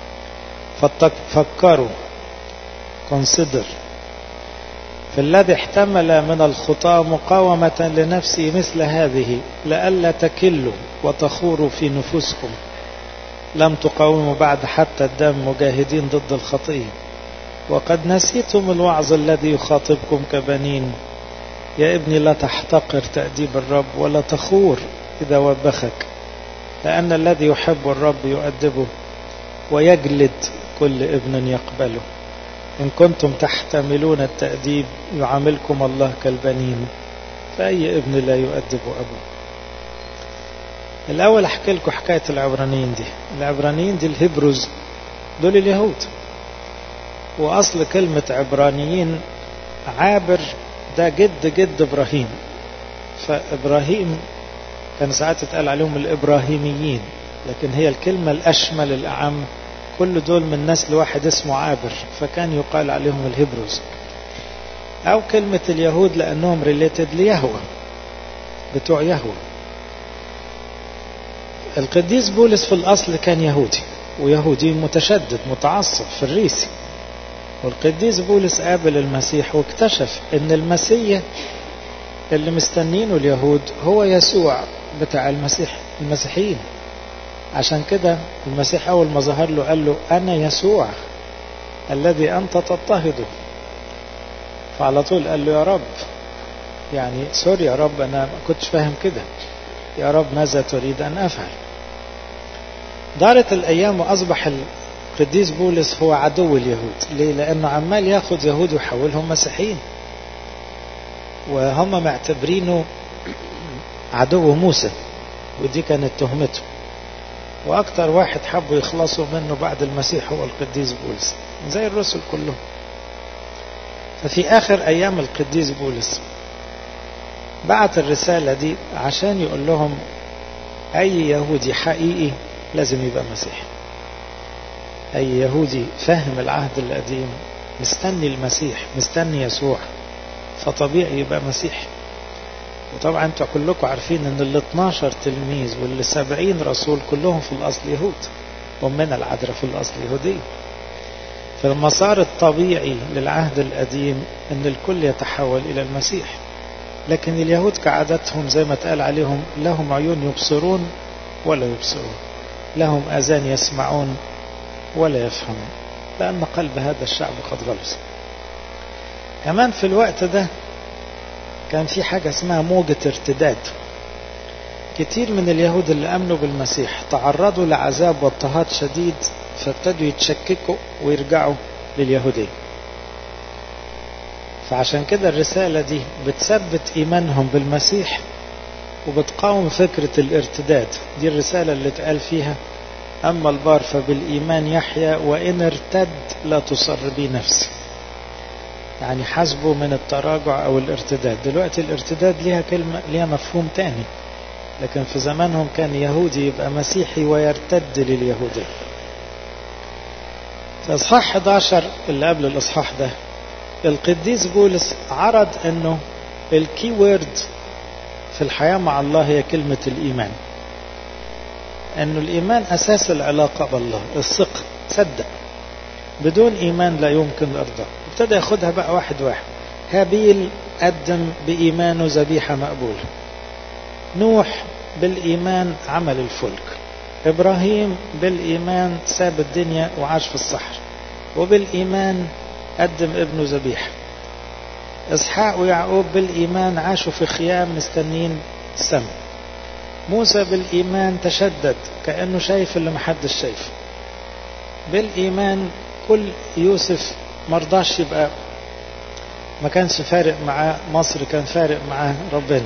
ففكروا consider في الذي احتمل من الخطاة مقاومة لنفسه مثل هذه، لئلا تكلوا وتخوروا في نفوسكم، لم تقاوموا بعد حتى الدم مجاهدين ضد الخطية، وقد نسيتم الوعظ الذي يخاطبكم كبنين. يا ابني لا تحتقر تأديب الرب ولا تخور إذا وبخك، لأن الذي يحب الرب يؤدبه ويجلد كل ابن يقبله. إن كنتم تحتملون التأديب يعاملكم الله كالبنين، فأي ابن لا يؤدب أبوه. الأول أحكي لكم حكاية العبرانيين دي. العبرانيين دي الهبروز، دول اليهود، وأصل كلمة عبرانيين عابر، ده جد جد إبراهيم. فإبراهيم كان ساعات يتقال عليهم الإبراهيميين، لكن هي الكلمة الأشمل الأعم، كل دول من نسل واحد اسمه عابر، فكان يقال عليهم الهبروز. أو كلمة اليهود لأنهم ريليتد ليهوه، بتوع يهوه. القديس بولس في الأصل كان يهودي، ويهودي متشدد متعصب في الريسي. والقديس بولس قابل المسيح واكتشف ان المسيح اللي مستنينه اليهود هو يسوع بتاع المسيح المسيحيين. عشان كده المسيح اول ما ظهر له قال له انا يسوع الذي انت تضطهده. فعلى طول قال له يا رب، يعني سوري يا رب انا ما كنتش فاهم كده، يا رب ماذا تريد ان افعل؟ دارت الايام واصبح القديس بولس هو عدو اليهود. ليه؟ لانه عمال ياخد يهود ويحولهم مسيحيين، وهم معتبرينه عدو موسى، ودي كانت تهمته. واكتر واحد حبوا يخلصوا منه بعد المسيح هو القديس بولس، زي الرسل كلهم. ففي اخر ايام القديس بولس بعت الرسالة دي عشان يقول لهم اي يهودي حقيقي لازم يبقى مسيحي. اي يهودي فاهم العهد القديم مستني المسيح، مستني يسوع، فطبيعي يبقى مسيحي. وطبعا انتوا كلكم عارفين ان ال اتناشر تلميذ وال سبعين رسول كلهم في الاصل يهود، ومن العذراء في الاصل يهودية. فالمسار الطبيعي للعهد القديم ان الكل يتحول الى المسيح. لكن اليهود كعادتهم زي ما اتقال عليهم لهم عيون يبصرون ولا يبصرون، لهم اذان يسمعون ولا يفهمون، لأن قلب هذا الشعب قد غلس. كمان في الوقت ده كان في حاجة اسمها موجة ارتداد. كتير من اليهود اللي أمنوا بالمسيح تعرضوا لعذاب واضطهاد شديد، فابتدوا يتشككوا ويرجعوا لليهودية. فعشان كده الرسالة دي بتثبت إيمانهم بالمسيح وبتقاوم فكرة الارتداد. دي الرسالة اللي اتقال فيها أما البار فبالإيمان يحيى وإن ارتد لا تصر بي نفسي. يعني حسبه من التراجع أو الارتداد. دلوقتي الارتداد ليها كلمة، ليها مفهوم تاني، لكن في زمانهم كان يهودي يبقى مسيحي ويرتد لليهودية. في إصحاح احد عشر اللي قبل الإصحاح ده القديس بولس عرض أنه الكي وورد في الحياة مع الله هي كلمة الإيمان، أنه الإيمان أساس العلاقة بالله، الثقة صدق. بدون إيمان لا يمكن الإرضاء. ابتدى ياخدها بقى واحد واحد. هابيل قدم بإيمانه ذبيحة مقبولة. نوح بالإيمان عمل الفلك. إبراهيم بالإيمان ساب الدنيا وعاش في الصحراء وبالإيمان قدم ابنه ذبيحة. إسحاق ويعقوب بالإيمان عاشوا في خيام مستنين السماء. موسى بالإيمان تشدد كأنه شايف اللي محدش شايف. بالإيمان كل يوسف مرضاش يبقى، ما كانش فارق معاه مصر، كان فارق معاه ربنا.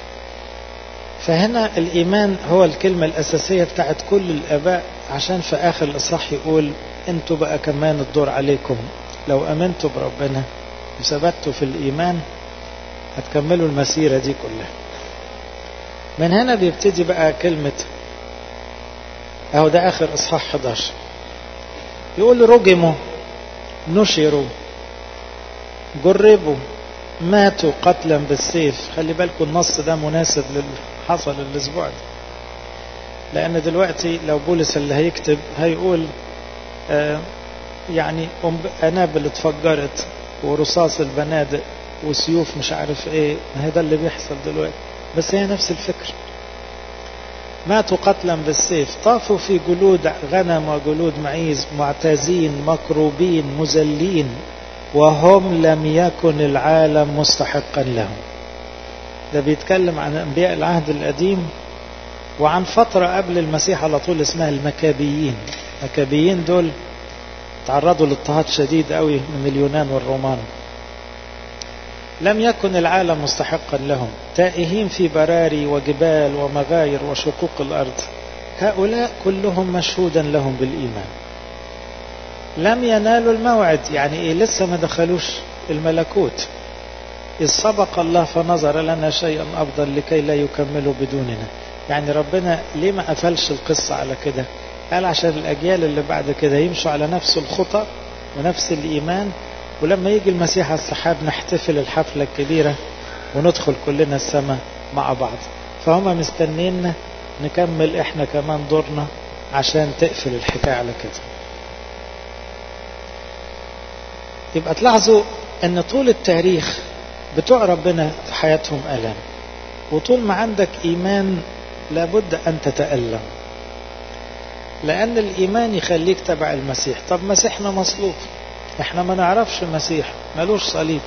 فهنا الإيمان هو الكلمة الأساسية بتاعت كل الآباء، عشان في آخر الإصحاح يقول انتوا بقى كمان الدور عليكم، لو أمنتوا بربنا وثبتوا في الإيمان هتكملوا المسيرة دي كلها. من هنا بيبتدي بقى كلمة، اهو ده آخر إصحاح إحدى عشر، يقول رجموا، نشروا، جربوا، ماتوا قتلا بالسيف. خلي بالكم النص ده مناسب للي حصل الاسبوع ده، لان دلوقتي لو بولس اللي هيكتب هيقول آه يعني انابل اتفجرت ورصاص البنادق وسيوف مش عارف ايه، هذا اللي بيحصل دلوقتي، بس هي نفس الفكر. ماتوا قتلا بالسيف، طافوا في جلود غنم وجلود معيز، معتازين مكروبين مذلين، وهم لم يكن العالم مستحقا لهم. ده بيتكلم عن أنبياء العهد القديم وعن فترة قبل المسيح على طول اسمها المكابيين. المكابيين دول تعرضوا لاضطهاد شديد قوي من اليونان والرومان. لم يكن العالم مستحقا لهم، تائهين في براري وجبال ومغاير وشقوق الأرض، هؤلاء كلهم مشهودا لهم بالإيمان. لم ينالوا الموعد، يعني إيه؟ لسه ما دخلوش الملكوت. إذ سبق الله فنظر لنا شيئا أفضل لكي لا يكملوا بدوننا. يعني ربنا ليه ما قفلش القصة على كده؟ قال عشان الأجيال اللي بعد كده يمشوا على نفس الخطى ونفس الإيمان، ولما يجي المسيح على السحاب نحتفل الحفلة الكبيرة وندخل كلنا السماء مع بعض. فهم مستنينا نكمل احنا كمان دورنا عشان تقفل الحكاية على كده. يبقى تلاحظوا ان طول التاريخ بتوع ربنا في حياتهم ألم، وطول ما عندك إيمان لابد أن تتألم، لأن الإيمان يخليك تبع المسيح. طب مسيحنا مصلوب، احنا ما نعرفش مسيح ملوش صليب.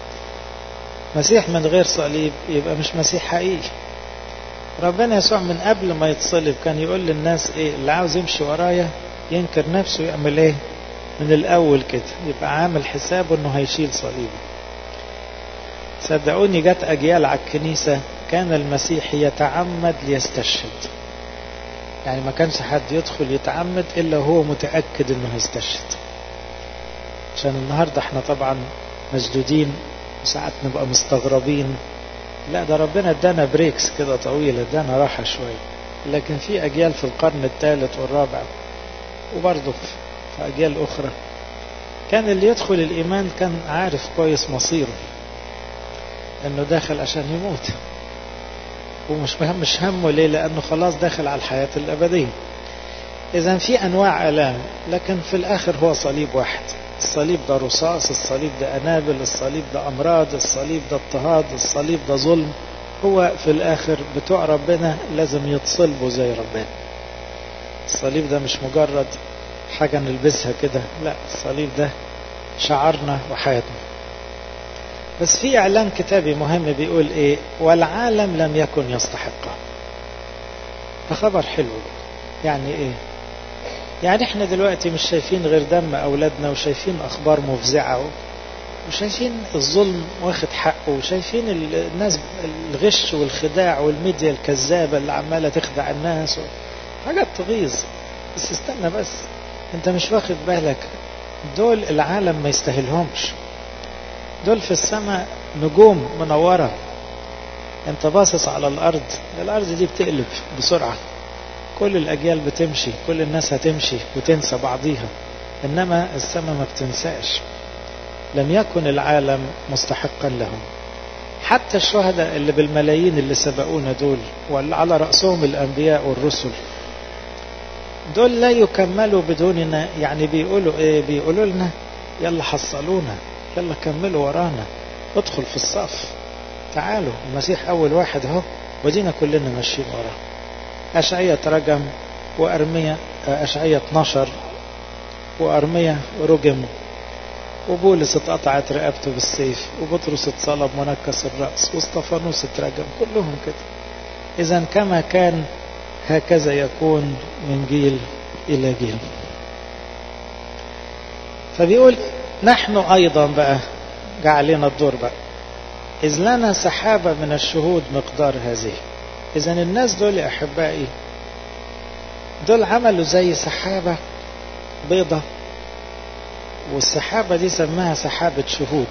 مسيح من غير صليب يبقى مش مسيح حقيقي. ربنا يسوع من قبل ما يتصلب كان يقول للناس ايه؟ اللي عاوز يمشي ورايا ينكر نفسه، يعمل ايه من الأول كده، يبقى عامل حسابه انه هيشيل صليبه. صدقوني جت أجيال على الكنيسة كان المسيح يتعمد ليستشهد، يعني ما كانش حد يدخل يتعمد إلا هو متأكد انه هيستشهد. عشان النهاردة احنا طبعا مسدودين وساعات نبقى مستغربين، لا ده ربنا ادانا بريكس كده طويلة، ادانا راحة شوية. لكن في أجيال في القرن الثالث والرابع وبرضه في أجيال أخرى كان اللي يدخل الإيمان كان عارف كويس مصيره، انه داخل عشان يموت، ومش مهم مش همه ليه، لانه خلاص داخل على الحياة الابدية. اذا في انواع الام، لكن في الاخر هو صليب واحد. الصليب ده رصاص، الصليب ده انابل، الصليب ده امراض، الصليب ده اضطهاد، الصليب ده ظلم. هو في الاخر بتوع ربنا لازم يتصلبوا زي ربنا. الصليب ده مش مجرد حاجة نلبسها كده، لا، الصليب ده شعارنا وحياتنا. بس في اعلان كتابي مهم بيقول ايه؟ والعالم لم يكن يستحقه. ده خبر حلو. يعني ايه؟ يعني احنا دلوقتي مش شايفين غير دم اولادنا، وشايفين اخبار مفزعة، وشايفين الظلم واخد حقه، وشايفين الناس الغش والخداع والميديا الكذابة اللي عمالة تخدع الناس، حاجات تغيظ. بس استنى بس، انت مش واخد بالك دول العالم ما يستاهلهمش. دول في السماء نجوم منورة، انت باصص على الارض، الارض دي بتقلب بسرعة، كل الاجيال بتمشي، كل الناس هتمشي وتنسى بعضيها، انما السماء ما بتنساش. لم يكن العالم مستحقا لهم. حتى الشهداء اللي بالملايين اللي سبقونا دول، واللي على رأسهم الانبياء والرسل، دول لا يكملوا بدوننا. يعني بيقولوا ايه؟ بيقولوا لنا يلا حصلونا، يلا كملوا ورانا، ادخل في الصف، تعالوا المسيح اول واحد اهو، ودينا كلنا ماشيين وراه. أشعية ترجم وأرمية، أشعية اتناشر وأرمية رجم، وبولس اتقطعت رقبته بالسيف، وبطرس اتصلب منكس الرأس، واستفانوس اترجم، كلهم كده. إذا كما كان هكذا يكون من جيل إلى جيل. فبيقول نحن أيضا بقى جعلنا الدور بقى، إذ لنا سحابة من الشهود مقدار هذه. إذا الناس دول يا أحبائي دول عملوا زي سحابة بيضة، والسحابة دي سماها سحابة شهود،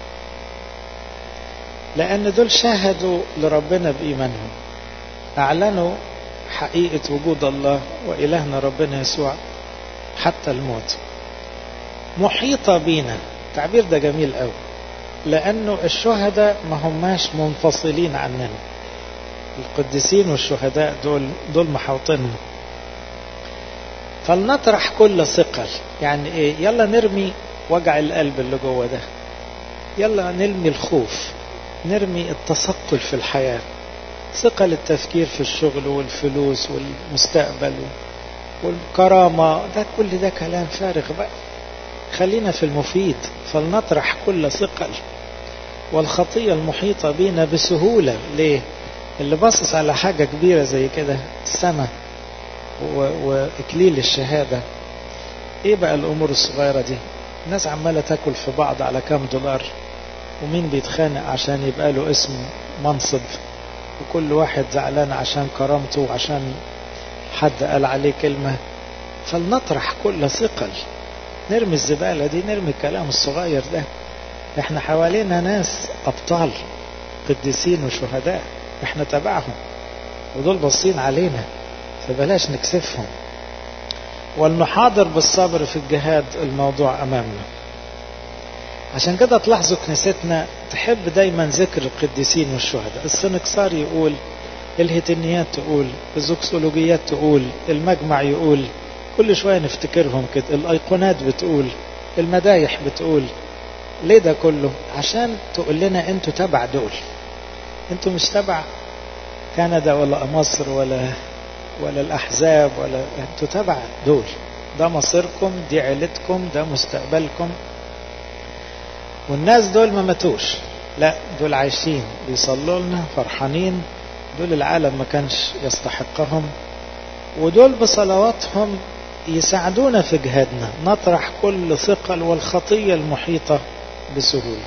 لأن دول شاهدوا لربنا بإيمانهم، أعلنوا حقيقة وجود الله وإلهنا ربنا يسوع حتى الموت. محيطة بينا، التعبير ده جميل قوي، لأنه الشهداء ما هماش منفصلين عننا، القديسين والشهداء دول دول محاوطيننا. فلنطرح كل ثقل، يعني ايه؟ يلا نرمي وجع القلب اللي جوه ده، يلا نرمي الخوف، نرمي التثقل في الحياة، ثقل التفكير في الشغل والفلوس والمستقبل والكرامة، ده كل ده كلام فارغ بقى. خلينا في المفيد. فلنطرح كل ثقل والخطية المحيطة بينا بسهولة. ليه؟ اللي باصص على حاجة كبيرة زي كده، السماء وإكليل الشهادة، ايه بقى الأمور الصغيرة دي؟ الناس عمالة تاكل في بعض على كام دولار، ومين بيتخانق عشان يبقى له اسم منصب، وكل واحد زعلان عشان كرامته وعشان حد قال عليه كلمة. فلنطرح كل ثقل، نرمي الزبالة دي، نرمي الكلام الصغير ده. احنا حوالينا ناس أبطال قديسين وشهداء، احنا تبعهم، ودول باصين علينا، فبلاش نكسفهم. ولنحاضر بالصبر في الجهاد الموضوع أمامنا. عشان كده تلاحظوا كنيستنا تحب دايما ذكر القديسين والشهداء. السنكسار يقول، الهتنيات تقول، الزوكسولوجيات تقول، المجمع يقول، كل شوية نفتكرهم كده، الأيقونات بتقول، المدايح بتقول. ليه ده كله؟ عشان تقول لنا انتوا تبع دول، انتوا مش تبع كندا ولا مصر ولا ولا الأحزاب، ولا انتوا تبع دول، ده مصيركم، دي عيلتكم، ده مستقبلكم. والناس دول ما ماتوش، لا دول عايشين بيصلوا لنا فرحانين، دول العالم ما كانش يستحقهم، ودول بصلواتهم يساعدونا في جهادنا. نطرح كل ثقل والخطية المحيطة بسهولة.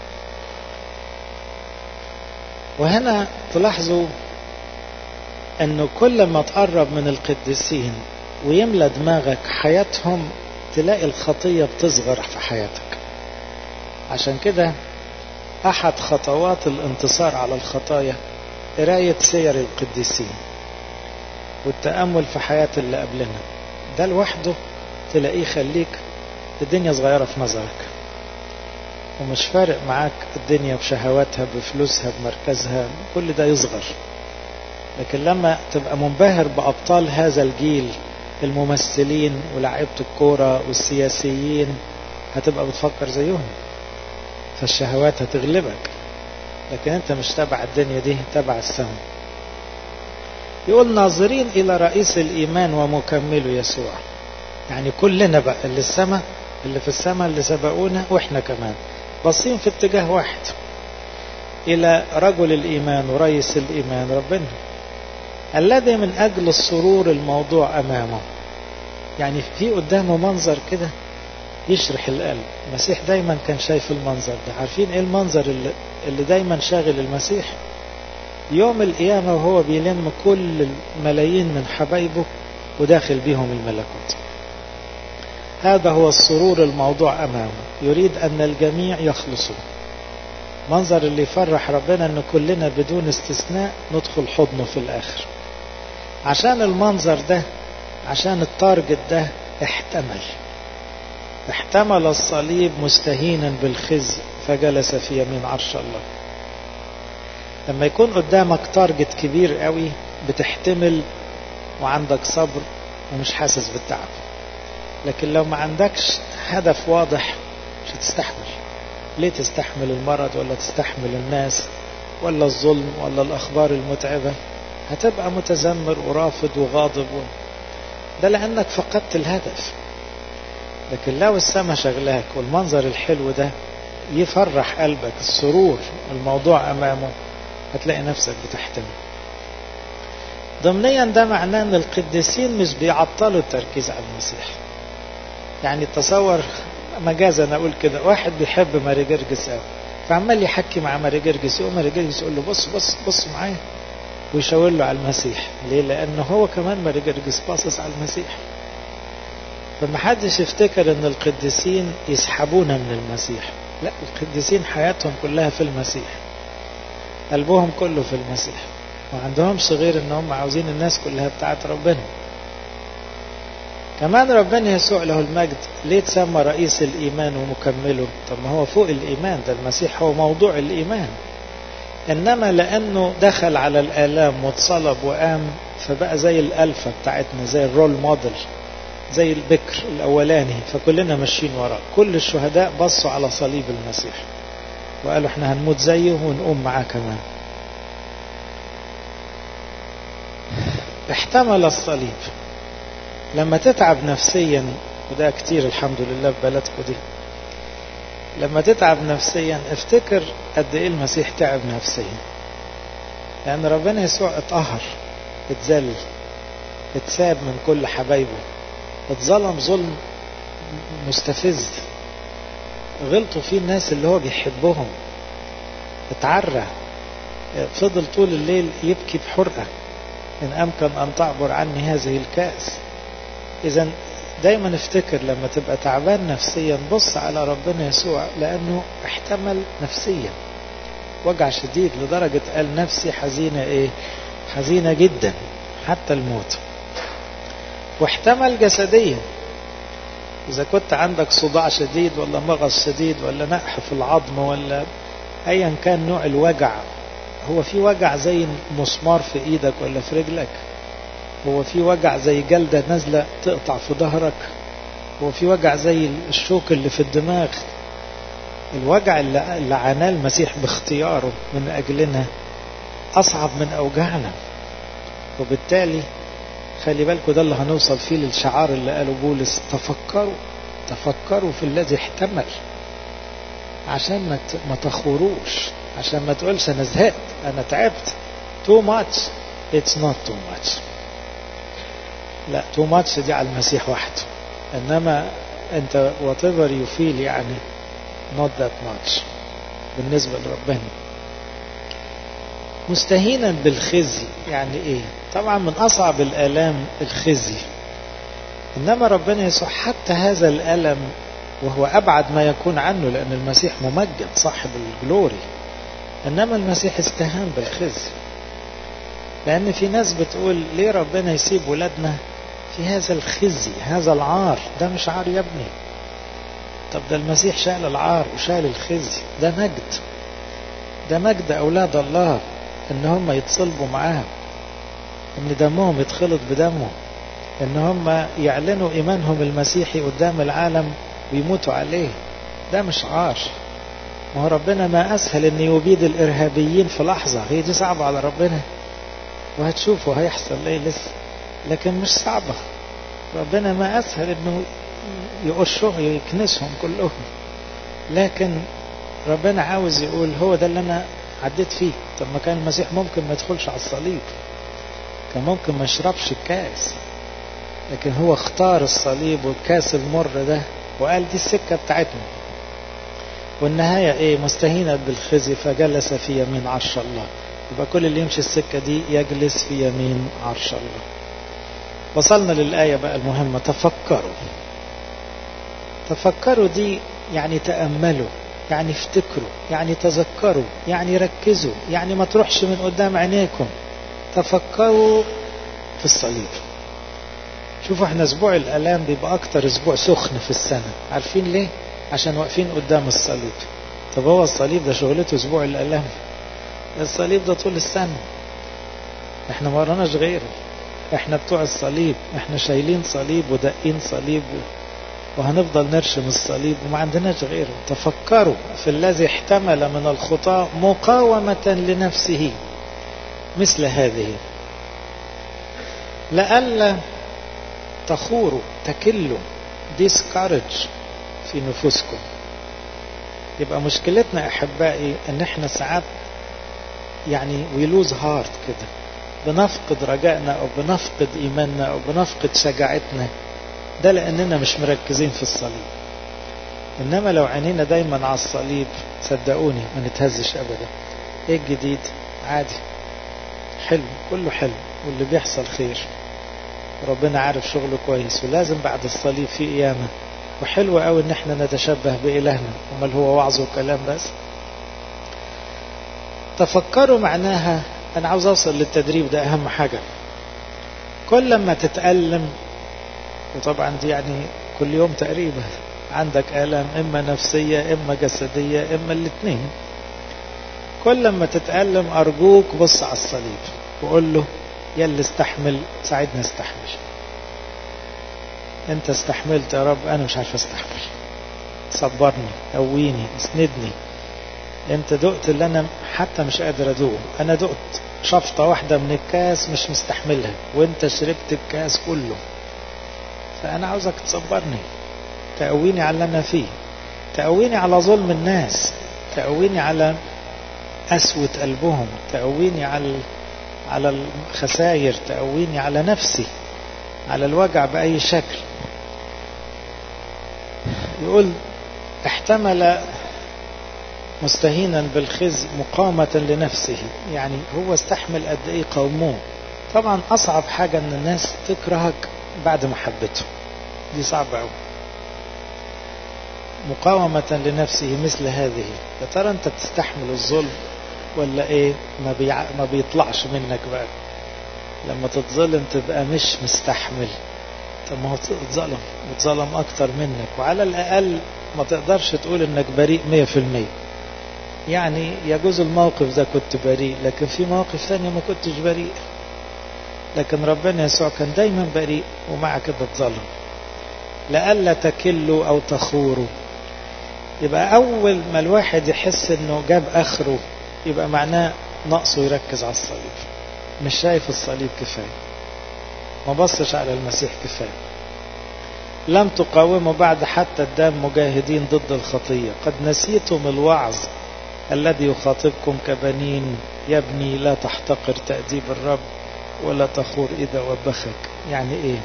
وهنا تلاحظوا أنه كل ما تقرب من القديسين ويملى دماغك حياتهم، تلاقي الخطية بتصغر في حياتك. عشان كده أحد خطوات الانتصار على الخطايا قراية سير القديسين والتأمل في حياة اللي قبلنا. ده لوحده تلاقيه خليك الدنيا صغيرة في نظرك، ومش فارق معاك الدنيا بشهواتها بفلوسها بمركزها، كل ده يصغر. لكن لما تبقى منبهر بأبطال هذا الجيل، الممثلين ولاعيبة الكورة والسياسيين، هتبقى بتفكر زيهم، فالشهوات هتغلبك. لكن انت مش تبع الدنيا دي، تبع السماء. يقول ناظرين إلى رئيس الإيمان ومكمله يسوع. يعني كلنا بقى اللي السماء، اللي في السماء، اللي سبقونا، وإحنا كمان باصين في اتجاه واحد، إلى رجل الإيمان ورئيس الإيمان ربنا، الذي من أجل السرور الموضوع أمامه. يعني في قدامه منظر كده يشرح القلب. المسيح دايما كان شايف المنظر ده. عارفين ايه المنظر اللي, اللي دايما شاغل المسيح؟ يوم القيامة وهو بيلم كل الملايين من حبايبه وداخل بيهم الملكوت. هذا هو السرور الموضوع أمامه، يريد أن الجميع يخلصوا. منظر اللي يفرح ربنا أن كلنا بدون استثناء ندخل حضنه في الآخر. عشان المنظر ده، عشان التارجت ده، احتمل احتمل الصليب مستهينا بالخزي فجلس في يمين عرش الله. لما يكون قدامك تارجت كبير قوي، بتحتمل وعندك صبر ومش حاسس بالتعب. لكن لو ما عندكش هدف واضح مش هتستحمل. ليه تستحمل المرض ولا تستحمل الناس ولا الظلم ولا الأخبار المتعبة؟ هتبقى متذمر ورافض وغاضب و... ده لأنك فقدت الهدف. لكن لو السماء شغلاك والمنظر الحلو ده يفرح قلبك، السرور الموضوع أمامه، هتلاقي نفسك بتحتمل. ضمنيا ده معناه أن القديسين مش بيعطلوا التركيز على المسيح. يعني تصور مجازا أقول كده، واحد بيحب ماري جرجس قوي فعمال يحكي مع ماري جرجس، يقوم ماري جرجس يقول له بص بص بص معايا ويشاور له على المسيح. ليه؟ لأنه هو كمان ماري جرجس باصص على المسيح. فمحدش يفتكر ان القديسين يسحبونا من المسيح. لا، القديسين حياتهم كلها في المسيح، قلبهم كله في المسيح، ما عندهمش غير ان هم عاوزين الناس كلها بتاعت ربنا. كمان ربنا يسوع له المجد ليه تسمى رئيس الإيمان ومكمله؟ طب ما هو فوق الإيمان، ده المسيح هو موضوع الإيمان. إنما لأنه دخل على الآلام واتصلب وقام فبقى زي الألفة بتاعتنا، زي الرول موديل، زي البكر الأولاني، فكلنا ماشيين وراه. كل الشهداء بصوا على صليب المسيح وقالوا احنا هنموت زيه ونقوم معاه كمان. احتمل الصليب. لما تتعب نفسيا، وده كتير الحمد لله في بلدكم دي، لما تتعب نفسيا افتكر قد ايه المسيح تعب نفسيا. لأن ربنا يسوع اتقهر، اتذل، اتساب من كل حبايبه، اتظلم ظلم مستفز، غلطوا فيه الناس اللي هو بيحبهم، اتعرى، فضل طول الليل يبكي بحرقة، إن أمكن أن تعبر عني هذه الكأس. إذن دايما افتكر لما تبقى تعبان نفسيا بص على ربنا يسوع، لأنه احتمل نفسيا وجع شديد لدرجة قال نفسي حزينة ايه حزينة جدا حتى الموت. واحتمل جسديا، إذا كنت عندك صداع شديد ولا مغص شديد ولا نقح في العظم ولا أيا كان نوع الوجع، هو في وجع زي مسمار في إيدك ولا في رجلك؟ هو في وجع زي جلدة نازلة تقطع في ظهرك؟ هو في وجع زي الشوك اللي في الدماغ؟ الوجع اللي عاناه المسيح باختياره من أجلنا أصعب من أوجاعنا. وبالتالي خلي بالكم ده اللي هنوصل فيه للشعار اللي قاله بولس، تفكروا تفكروا في الذي احتمل، عشان ما تخوروش، عشان ما تقولش أنا زهقت أنا تعبت. too much it's not too much. لا too much دي على المسيح وحده، إنما أنت whatever you feel يعني not that much بالنسبة لربنا. مستهينا بالخزي يعني ايه؟ طبعا من اصعب الالام الخزي، انما ربنا يسوع حتى هذا الالم وهو ابعد ما يكون عنه، لان المسيح ممجد صاحب الجلوري، انما المسيح استهان بالخزي. لان في ناس بتقول ليه ربنا يسيب ولادنا في هذا الخزي، هذا العار؟ ده مش عار يا ابني. طب ده المسيح شال العار وشال الخزي، ده مجد، ده مجد أولاد الله، إن هم يتصلبوا معاه، إن دمهم يتخلط بدمه، إن هم يعلنوا إيمانهم المسيحي قدام العالم ويموتوا عليه. ده مش عار. ما هو ربنا ما أسهل إن يبيد الإرهابيين في لحظة، هي دي صعبة على ربنا؟ وهتشوفوا هيحصل ليه لسه، لكن مش صعبة. ربنا ما أسهل إنه يقشهم يكنسهم كلهم، لكن ربنا عاوز يقول هو ده اللي أنا عديت فيه. طب ما كان المسيح ممكن ما يدخلش على الصليب، كان ممكن ما يشربش الكاس، لكن هو اختار الصليب والكاس المر ده وقال دي السكة بتاعتنا. والنهاية ايه؟ مستهينا بالخزي فجلس في يمين عرش الله. يبقى كل اللي يمشي السكة دي يجلس في يمين عرش الله. وصلنا للآية بقى المهمة، تفكروا. تفكروا دي يعني تأملوا، يعني افتكروا، يعني تذكروا، يعني ركزوا، يعني ما تروحش من قدام عينيكم. تفكروا في الصليب. شوفوا احنا اسبوع الالام بيبقى اكتر اسبوع سخن في السنة، عارفين ليه؟ عشان واقفين قدام الصليب. طب هو الصليب ده شغلته اسبوع الالام؟ الصليب ده طول السنة، احنا ما وراناش غيره. احنا بتوع الصليب، احنا شايلين صليب ودقين صليب وهنفضل نرشم الصليب وما عندناش غيره. تفكروا في الذي احتمل من الخطاة مقاومة لنفسه مثل هذه لئلا تخوروا تكلوا discourage في نفوسكم. يبقى مشكلتنا أحبائي ان احنا ساعات يعني we lose heart كده، بنفقد رجائنا او بنفقد ايماننا او بنفقد شجاعتنا، ده لاننا مش مركزين في الصليب. انما لو عينينا دايما على الصليب صدقوني ما نتهزش ابدا. ايه الجديد؟ عادي، حلو، كله حلو، واللي بيحصل خير، ربنا عارف شغله كويس، ولازم بعد الصليب في قيامة. وحلو قوي ان احنا نتشبه بإلهنا، امال هو وعظ وكلام بس؟ تفكروا معناها. انا عاوز اوصل للتدريب ده، اهم حاجة. كل ما تتألم، وطبعا دي يعني كل يوم تقريبا عندك آلام، اما نفسية اما جسدية اما الاثنين، كل ما تتألم ارجوك بص على الصليب وقول له يلي استحمل ساعدني استحمل. انت استحملت يا رب، انا مش عارف استحمل، صبرني، قويني، اسندني. انت دقت اللي انا حتى مش قادر ادوقه. انا دقت شفطة واحدة من الكاس مش مستحملها، وانت شربت الكاس كله. فانا عاوزك تصبرني، تقويني على اللي انا فيه، تقويني على ظلم الناس، تقويني على قسوة قلبهم، تقويني على على الخسائر، تقويني على نفسي، على الوجع بأي شكل. يقول احتمل مستهينا بالخزي مقامة لنفسه، يعني هو استحمل قد ايه قوموه. طبعا اصعب حاجة ان الناس تكرهك بعد محبته، دي صعبة قوي. مقاومة لنفسه مثل هذه. يا ترى انت بتستحمل الظلم ولا ايه؟ ما, بيع... ما بيطلعش منك بقى لما تتظلم تبقى مش مستحمل. طب ما هو تتظلم وتظلم اكتر منك، وعلى الاقل ما تقدرش تقول انك بريء مية في المية. يعني يجوز الموقف ده كنت بريء، لكن في مواقف ثانية ما كنتش بريء. لكن ربنا يسوع كان دايما بريء ومع كده اتظلم. لئلا تكلوا او تخوروا. يبقى اول ما الواحد يحس انه جاب اخره يبقى معناه نقصه يركز على الصليب، مش شايف الصليب كفاية، ما بصش على المسيح كفاية. لم تقاوموا بعد حتى الدم مجاهدين ضد الخطية، قد نسيتم الوعظ الذي يخاطبكم كبنين. يا ابني لا تحتقر تأديب الرب ولا تخور إذا وبخك. يعني ايه؟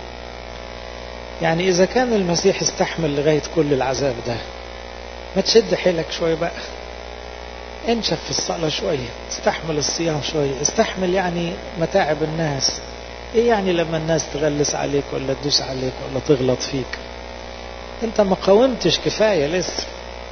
يعني اذا كان المسيح استحمل لغاية كل العذاب ده، ما تشد حيلك شوية بقى، انشف في الصلاة شوية، استحمل الصيام شوية، استحمل يعني متاعب الناس. ايه يعني لما الناس تغلس عليك ولا تدوس عليك ولا تغلط فيك؟ انت ما قاومتش كفاية لسه،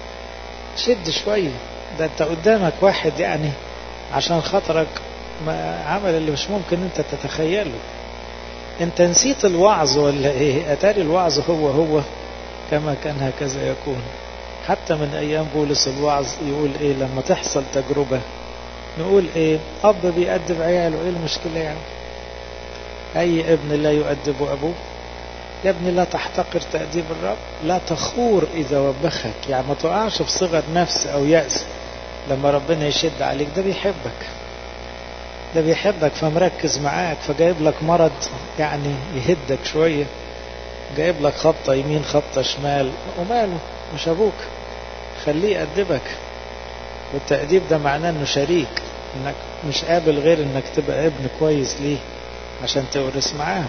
شد شوية. ده انت قدامك واحد يعني عشان خاطرك ما عمل اللي مش ممكن انت تتخيله. انت نسيت الوعظ ولا ايه؟ اتاري الوعظ هو هو كما كان هكذا يكون. حتى من ايام بولس الوعظ يقول ايه لما تحصل تجربة؟ نقول ايه؟ اب بيأدب عياله، ايه المشكلة يعني؟ اي ابن لا يؤدب ابوه؟ يا ابني لا تحتقر تأديب الرب، لا تخور اذا وبخك. يعني ما تقعش في صغر نفس او يأس لما ربنا يشد عليك. ده بيحبك، ده بيحبك فمركز معاك، فجايب لك مرض يعني يهدك شوية، جايب لك خبطة يمين خبطة شمال، وماله؟ مش ابوك، خليه يأدبك. والتأديب ده معناه انه شريك، انك مش قابل غير انك تبقى ابن كويس ليه عشان تورث معاه.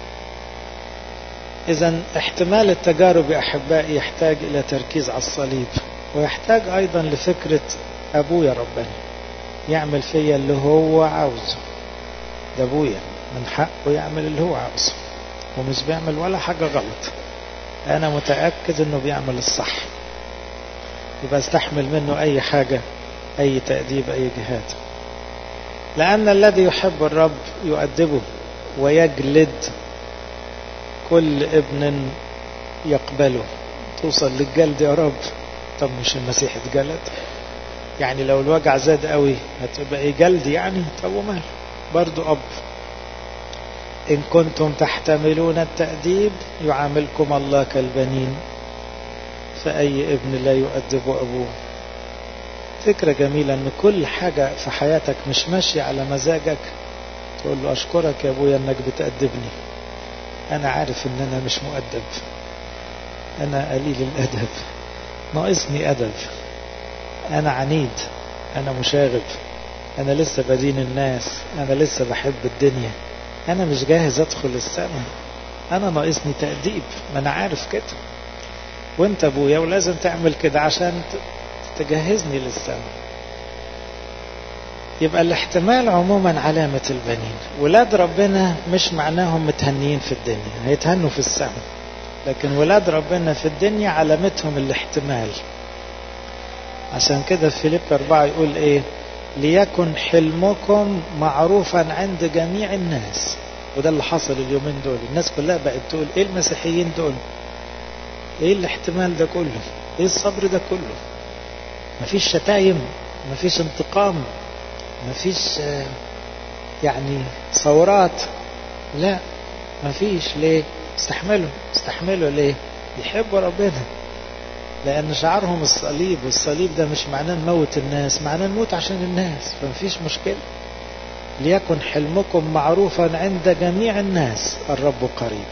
اذا احتمال التجارب يا احبائي يحتاج الى تركيز على الصليب، ويحتاج ايضا لفكرة ابويا ربنا يعمل فيا اللي هو عاوزه. ده ابويا من حقه يعمل اللي هو عاوزه، ومش بيعمل ولا حاجة غلط. انا متأكد انه بيعمل الصح، يبقى استحمل منه اي حاجة، اي تأديب، اي جهاد. لان الذي يحب الرب يؤدبه ويجلد كل ابن يقبله. توصل للجلد يا رب؟ طب مش المسيح اتجلد؟ يعني لو الوجع زاد قوي هتبقى ايه جلد يعني؟ طب ومال؟ برضو اب. إن كنتم تحتملون التأديب يعاملكم الله كالبنين، فأي ابن لا يؤدب أبوه. فكرة جميلة أن كل حاجة في حياتك مش ماشية على مزاجك تقول له أشكرك يا أبويا أنك بتأدبني، أنا عارف أن أنا مش مؤدب، أنا قليل الأدب، ناقصني أدب، أنا عنيد، أنا مشاغب، أنا لسه بدين الناس، أنا لسه بحب الدنيا، أنا مش جاهز أدخل السماء، أنا ناقصني تأديب، ما أنا عارف كده، وأنت أبويا ولازم تعمل كده عشان تجهزني للسماء. يبقى الاحتمال عموما علامة البنين. ولاد ربنا مش معناهم متهنين في الدنيا، هيتهنوا في السماء، لكن ولاد ربنا في الدنيا علامتهم الاحتمال. عشان كده في فيليب أربعة يقول ايه؟ ليكن حلمكم معروفا عند جميع الناس. وده اللي حصل اليومين دول، الناس كلها بقت تقول ايه المسيحيين دول، ايه الاحتمال ده كله، ايه الصبر ده كله، مفيش شتايم، مفيش انتقام، مفيش يعني ثورات، لا مفيش. ليه؟ استحملوا استحملوا ليه؟ يحبوا ربنا، لأن شعارهم الصليب، والصليب ده مش معناه نموت الناس، معناه نموت عشان الناس، فمفيش مشكلة. ليكن حلمكم معروفا عند جميع الناس، الرب قريب.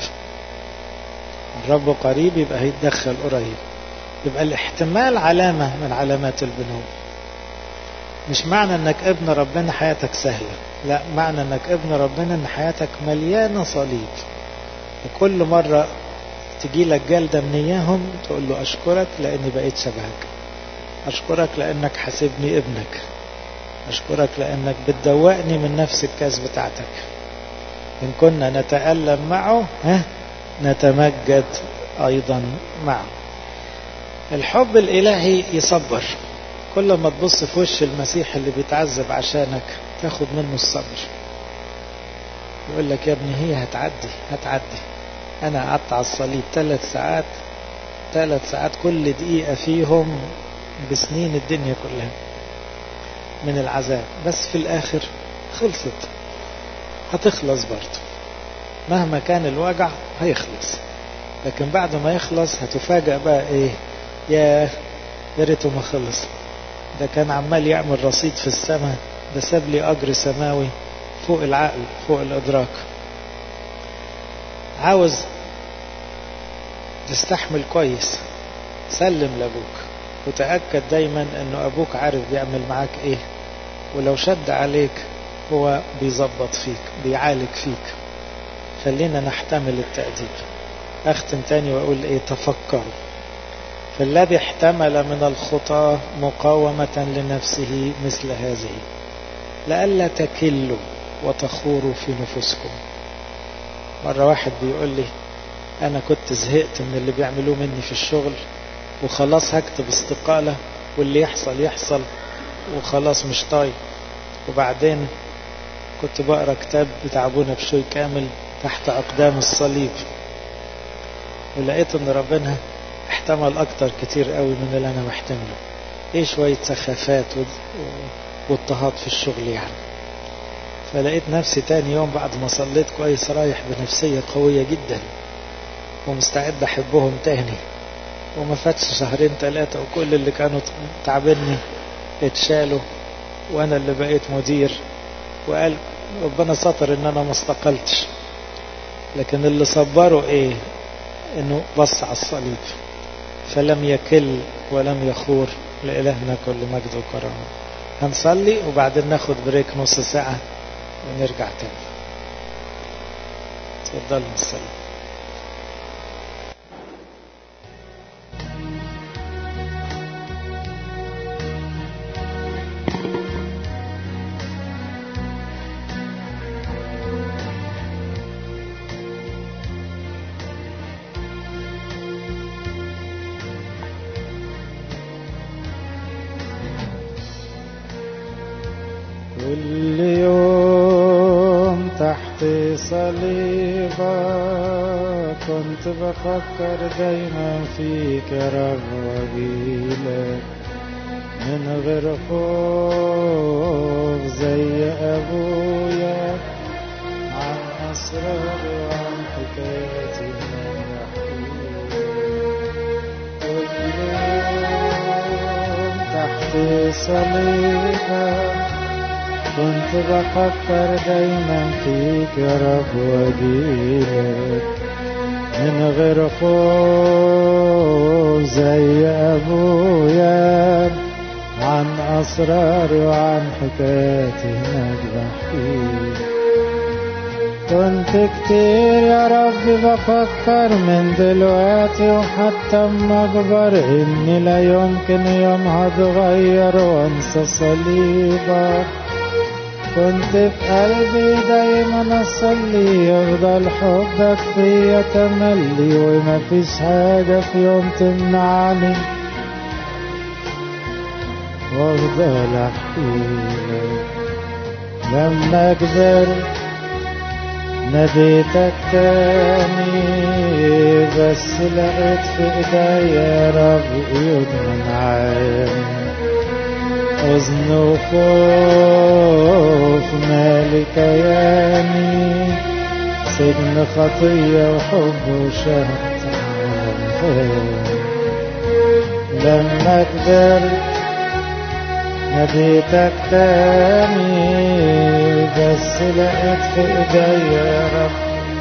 الرب قريب يبقى هيتدخل قريب. يبقى الاحتمال علامة من علامات البنوة. مش معنى انك ابن ربنا حياتك سهلة، لا، معنى انك ابن ربنا ان حياتك مليانة صليب، وكل مرة تجي لك جلدة من اياهم تقول له اشكرك لاني بقيت شبهك، اشكرك لانك حاسبني ابنك، اشكرك لانك بتدوقني من نفس الكاس بتاعتك. ان كنا نتألم معه ها نتمجد ايضا معه. الحب الالهي يصبر. كل ما تبص في وش المسيح اللي بيتعذب عشانك تاخد منه الصبر. يقول لك يا ابني هي هتعدي هتعدي. انا قعدت على الصليب ثلاث ساعات ثلاث ساعات كل دقيقة فيهم بسنين الدنيا كلها من العذاب، بس في الاخر خلصت، هتخلص برضه. مهما كان الوجع هيخلص، لكن بعد ما يخلص هتفاجأ بقى ايه؟ يا يا ريته ما خلص، ده كان عمال يعمل رصيد في السماء، ده ساب لي أجر سماوي فوق العقل فوق الإدراك. عاوز تستحمل كويس، سلم لأبوك، وتأكد دايما أنه أبوك عارف بيعمل معاك إيه، ولو شد عليك هو بيظبط فيك بيعالج فيك. خلينا نحتمل التأديب. أختم تاني وأقول إيه؟ تفكروا فالذي احتمل من الخطاة مقاومة لنفسه مثل هذه لئلا تكلوا وتخوروا في نفوسكم. مرة واحد بيقول لي أنا كنت زهقت من اللي بيعملوه مني في الشغل وخلاص هكتب استقالة واللي يحصل يحصل وخلاص مش طايق. وبعدين كنت بقرأ كتاب بتاع أبونا بشوي كامل تحت أقدام الصليب، ولقيت أن ربنا احتمل أكتر كتير قوي من اللي أنا محتمله. إيه شوية سخافات واضطهاد في الشغل يعني. فلقيت نفسي تاني يوم بعد ما صليت كويس رايح بنفسية قوية جدا ومستعد أحبهم تاني. وما فاتش شهرين ثلاثة وكل اللي كانوا تعبني اتشالوا وأنا اللي بقيت مدير. وقال ربنا سطر إن أنا ما استقلتش، لكن اللي صبروا إيه؟ إنه بص على الصليب فلم يكل ولم يخور. لإلهنا كل مجد وكرامة. هنصلي وبعدين ناخد بريك نص ساعة ونرجع تاني. تفضل نصلي. كل يوم تحت صليبك كنت بفكر دايما فيك يا رب وجيلك من غير خوف زي أبويا عن أسرار عن حكاياتي كل يوم تحت صليبك كنت بفكر دايما فيك يا رب وأجيلك من غير خوف زي أبويا عن أسراري وعن حكاياتي هناك بحكيلك. كنت كتير يا رب بفكر من دلوقتي وحتى اما اكبر اني لا يمكن يوم هتغير وانسى صليبك. كنت في قلبي دايما اصلي يفضل حبك فيا تملي ومفيش حاجة في يوم تمنعني وافضل احكيلك. لما كبرت ناديتك تاني بس لقيت في ايديا يا رب قيود منعاني حزن وخوف مالي كياني سجن خطية وحب وشهوة عالم. لما كبرت ناديتك تاني بس لقيت في ايديا يا رب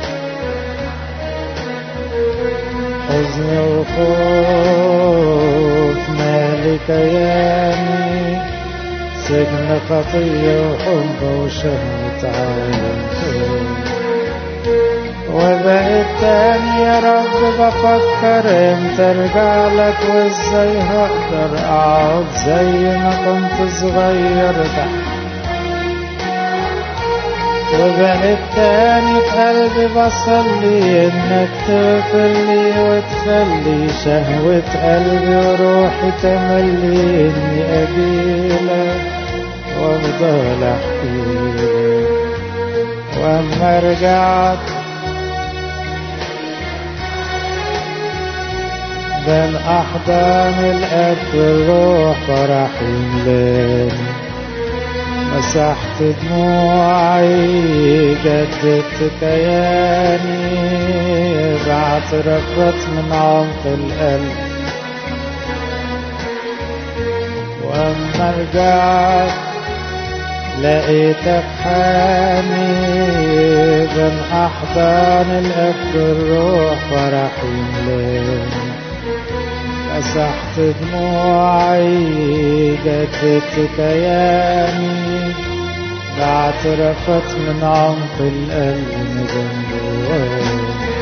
حزن وخوف مالي كياني سجن خطية وحب وشهوة عالم. وبقيت تاني يا رب بفكر امتى ارجع لك وازاي هقدر اقعد زي ما كنت صغير تحت. وبقيت تاني في قلبي بصلي انك تغفر لي وتخلي شهوة قلبي وروحي تملي اني اجيلك وافضل احكيلك. واما رجعت بين احضان الاب الروح فرح يملاني مسحت دموعي جددت كياني بعترفت من عمق القلب. واما رجعت لقيتك حامي بين احضان الاب الروح فرح يملاني مسحت دموعي جددت كياني بعترفت من عمق القلب جنبي.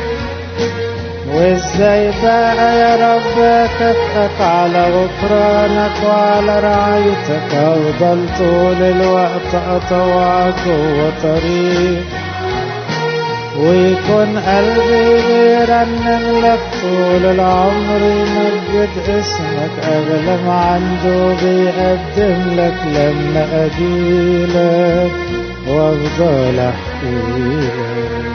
وازاي بقى يا رب اكافئك على غفرانك وعلى رعايتك افضل طول الوقت اطوعك جوه طريق ويكون قلبي بيرنم لك طول العمر يمجد اسمك اغلى ما عنده بيقدم لك لما اجيلك وافضل احكيلك.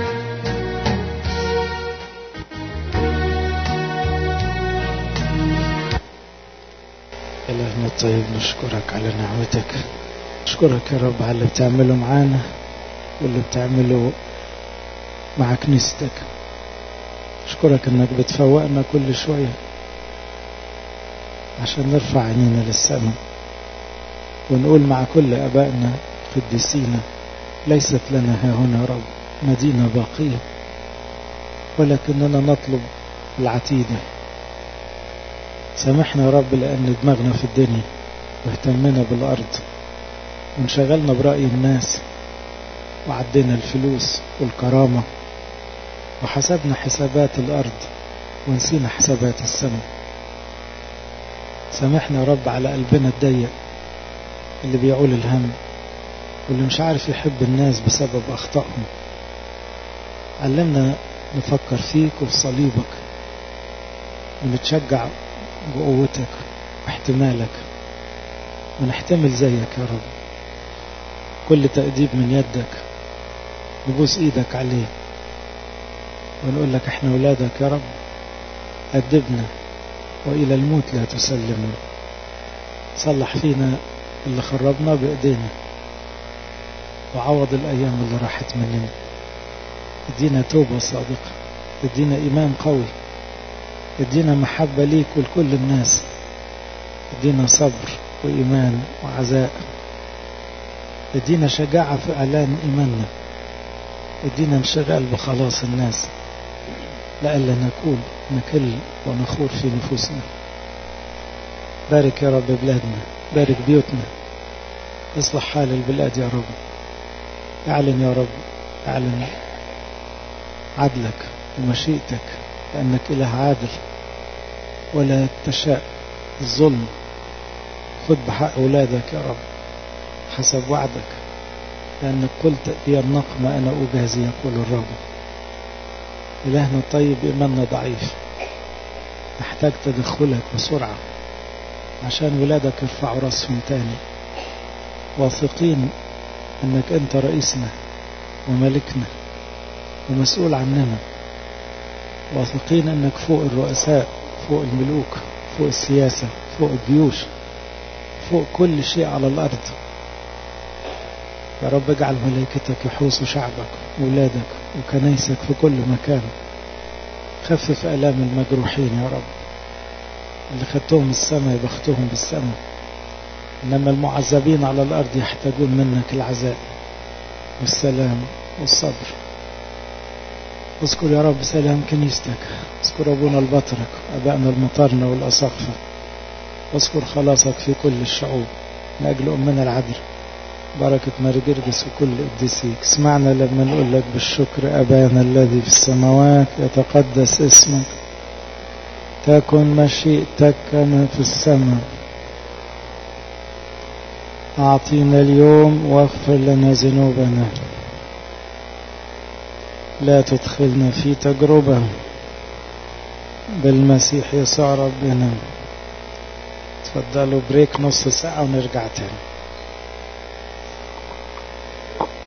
إلهنا الطيب نشكرك على نعمتك نشكرك يا رب على اللي بتعمله معانا واللي بتعمله مع كنيستك. أشكرك أنك بتفوقنا كل شوية عشان نرفع عينينا للسماء ونقول مع كل أبائنا قديسينا ليست لنا ها هنا يا رب مدينة باقية ولكننا نطلب العتيدة. سامحنا يا رب لأن دماغنا في الدنيا واهتمنا بالأرض وانشغلنا برأي الناس وعدينا الفلوس والكرامة وحسبنا حسابات الأرض ونسينا حسابات السماء. سامحنا يا رب على قلبنا الضيق اللي بيعول الهم واللي مش عارف يحب الناس بسبب أخطائهم. علمنا نفكر فيك وفي صليبك ونتشجع بقوتك واحتمالك ونحتمل زيك يا رب. كل تأديب من يدك نبوس ايدك عليه ونقول لك احنا اولادك يا رب أدبنا وإلى الموت لا تسلمنا. صلح فينا اللي خربنا بإيدينا وعوض الأيام اللي راحت مننا. ادينا توبة صادقة، ادينا إيمان قوي، ادينا محبة ليك ولكل الناس، ادينا صبر وإيمان وعزاء، ادينا شجاعة في إعلان إيماننا، ادينا انشغال بخلاص الناس لألا نكون نكل ونخور في نفوسنا. بارك يا رب بلادنا، بارك بيوتنا، اصلح حال البلاد يا رب. اعلن يا رب، اعلن عدلك ومشيئتك، لأنك إله عادل ولا تشاء الظلم. خذ بحق أولادك يا رب حسب وعدك، لأنك قلت لي النقمة أنا أجازي يقول الرب. إلهنا الطيب، إيماننا ضعيف، نحتاج تدخلك بسرعة عشان ولادك يرفعوا راسهم تاني، واثقين أنك أنت رئيسنا وملكنا ومسؤول عننا، واثقين أنك فوق الرؤساء، فوق الملوك، فوق السياسة، فوق الجيوش، فوق كل شيء على الأرض. يا رب اجعل ملائكتك يحوسوا شعبك وولادك وكنيسك في كل مكان. خفف آلام المجروحين يا رب، اللي خدتهم السماء يبختهم بالسماء، إنما المعذبين على الأرض يحتاجون منك العزاء والسلام والصبر. اذكر يا رب سلام كنيستك، اذكر أبونا البطرك وأبائنا المطارنة والأساقفة، واذكر خلاصك في كل الشعوب من أجل أمنا العذراء، بركة ماري جرجس وكل قديسيك. اسمعنا لما نقول لك بالشكر: أبانا الذي في السماوات يتقدس اسمك، تكن مشيئتك كما في السماء. أعطينا اليوم واغفر لنا ذنوبنا، لا تدخلنا في تجربة، بالمسيح يسوع ربنا. تفضلوا بريك نص ساعة ونرجع تاني.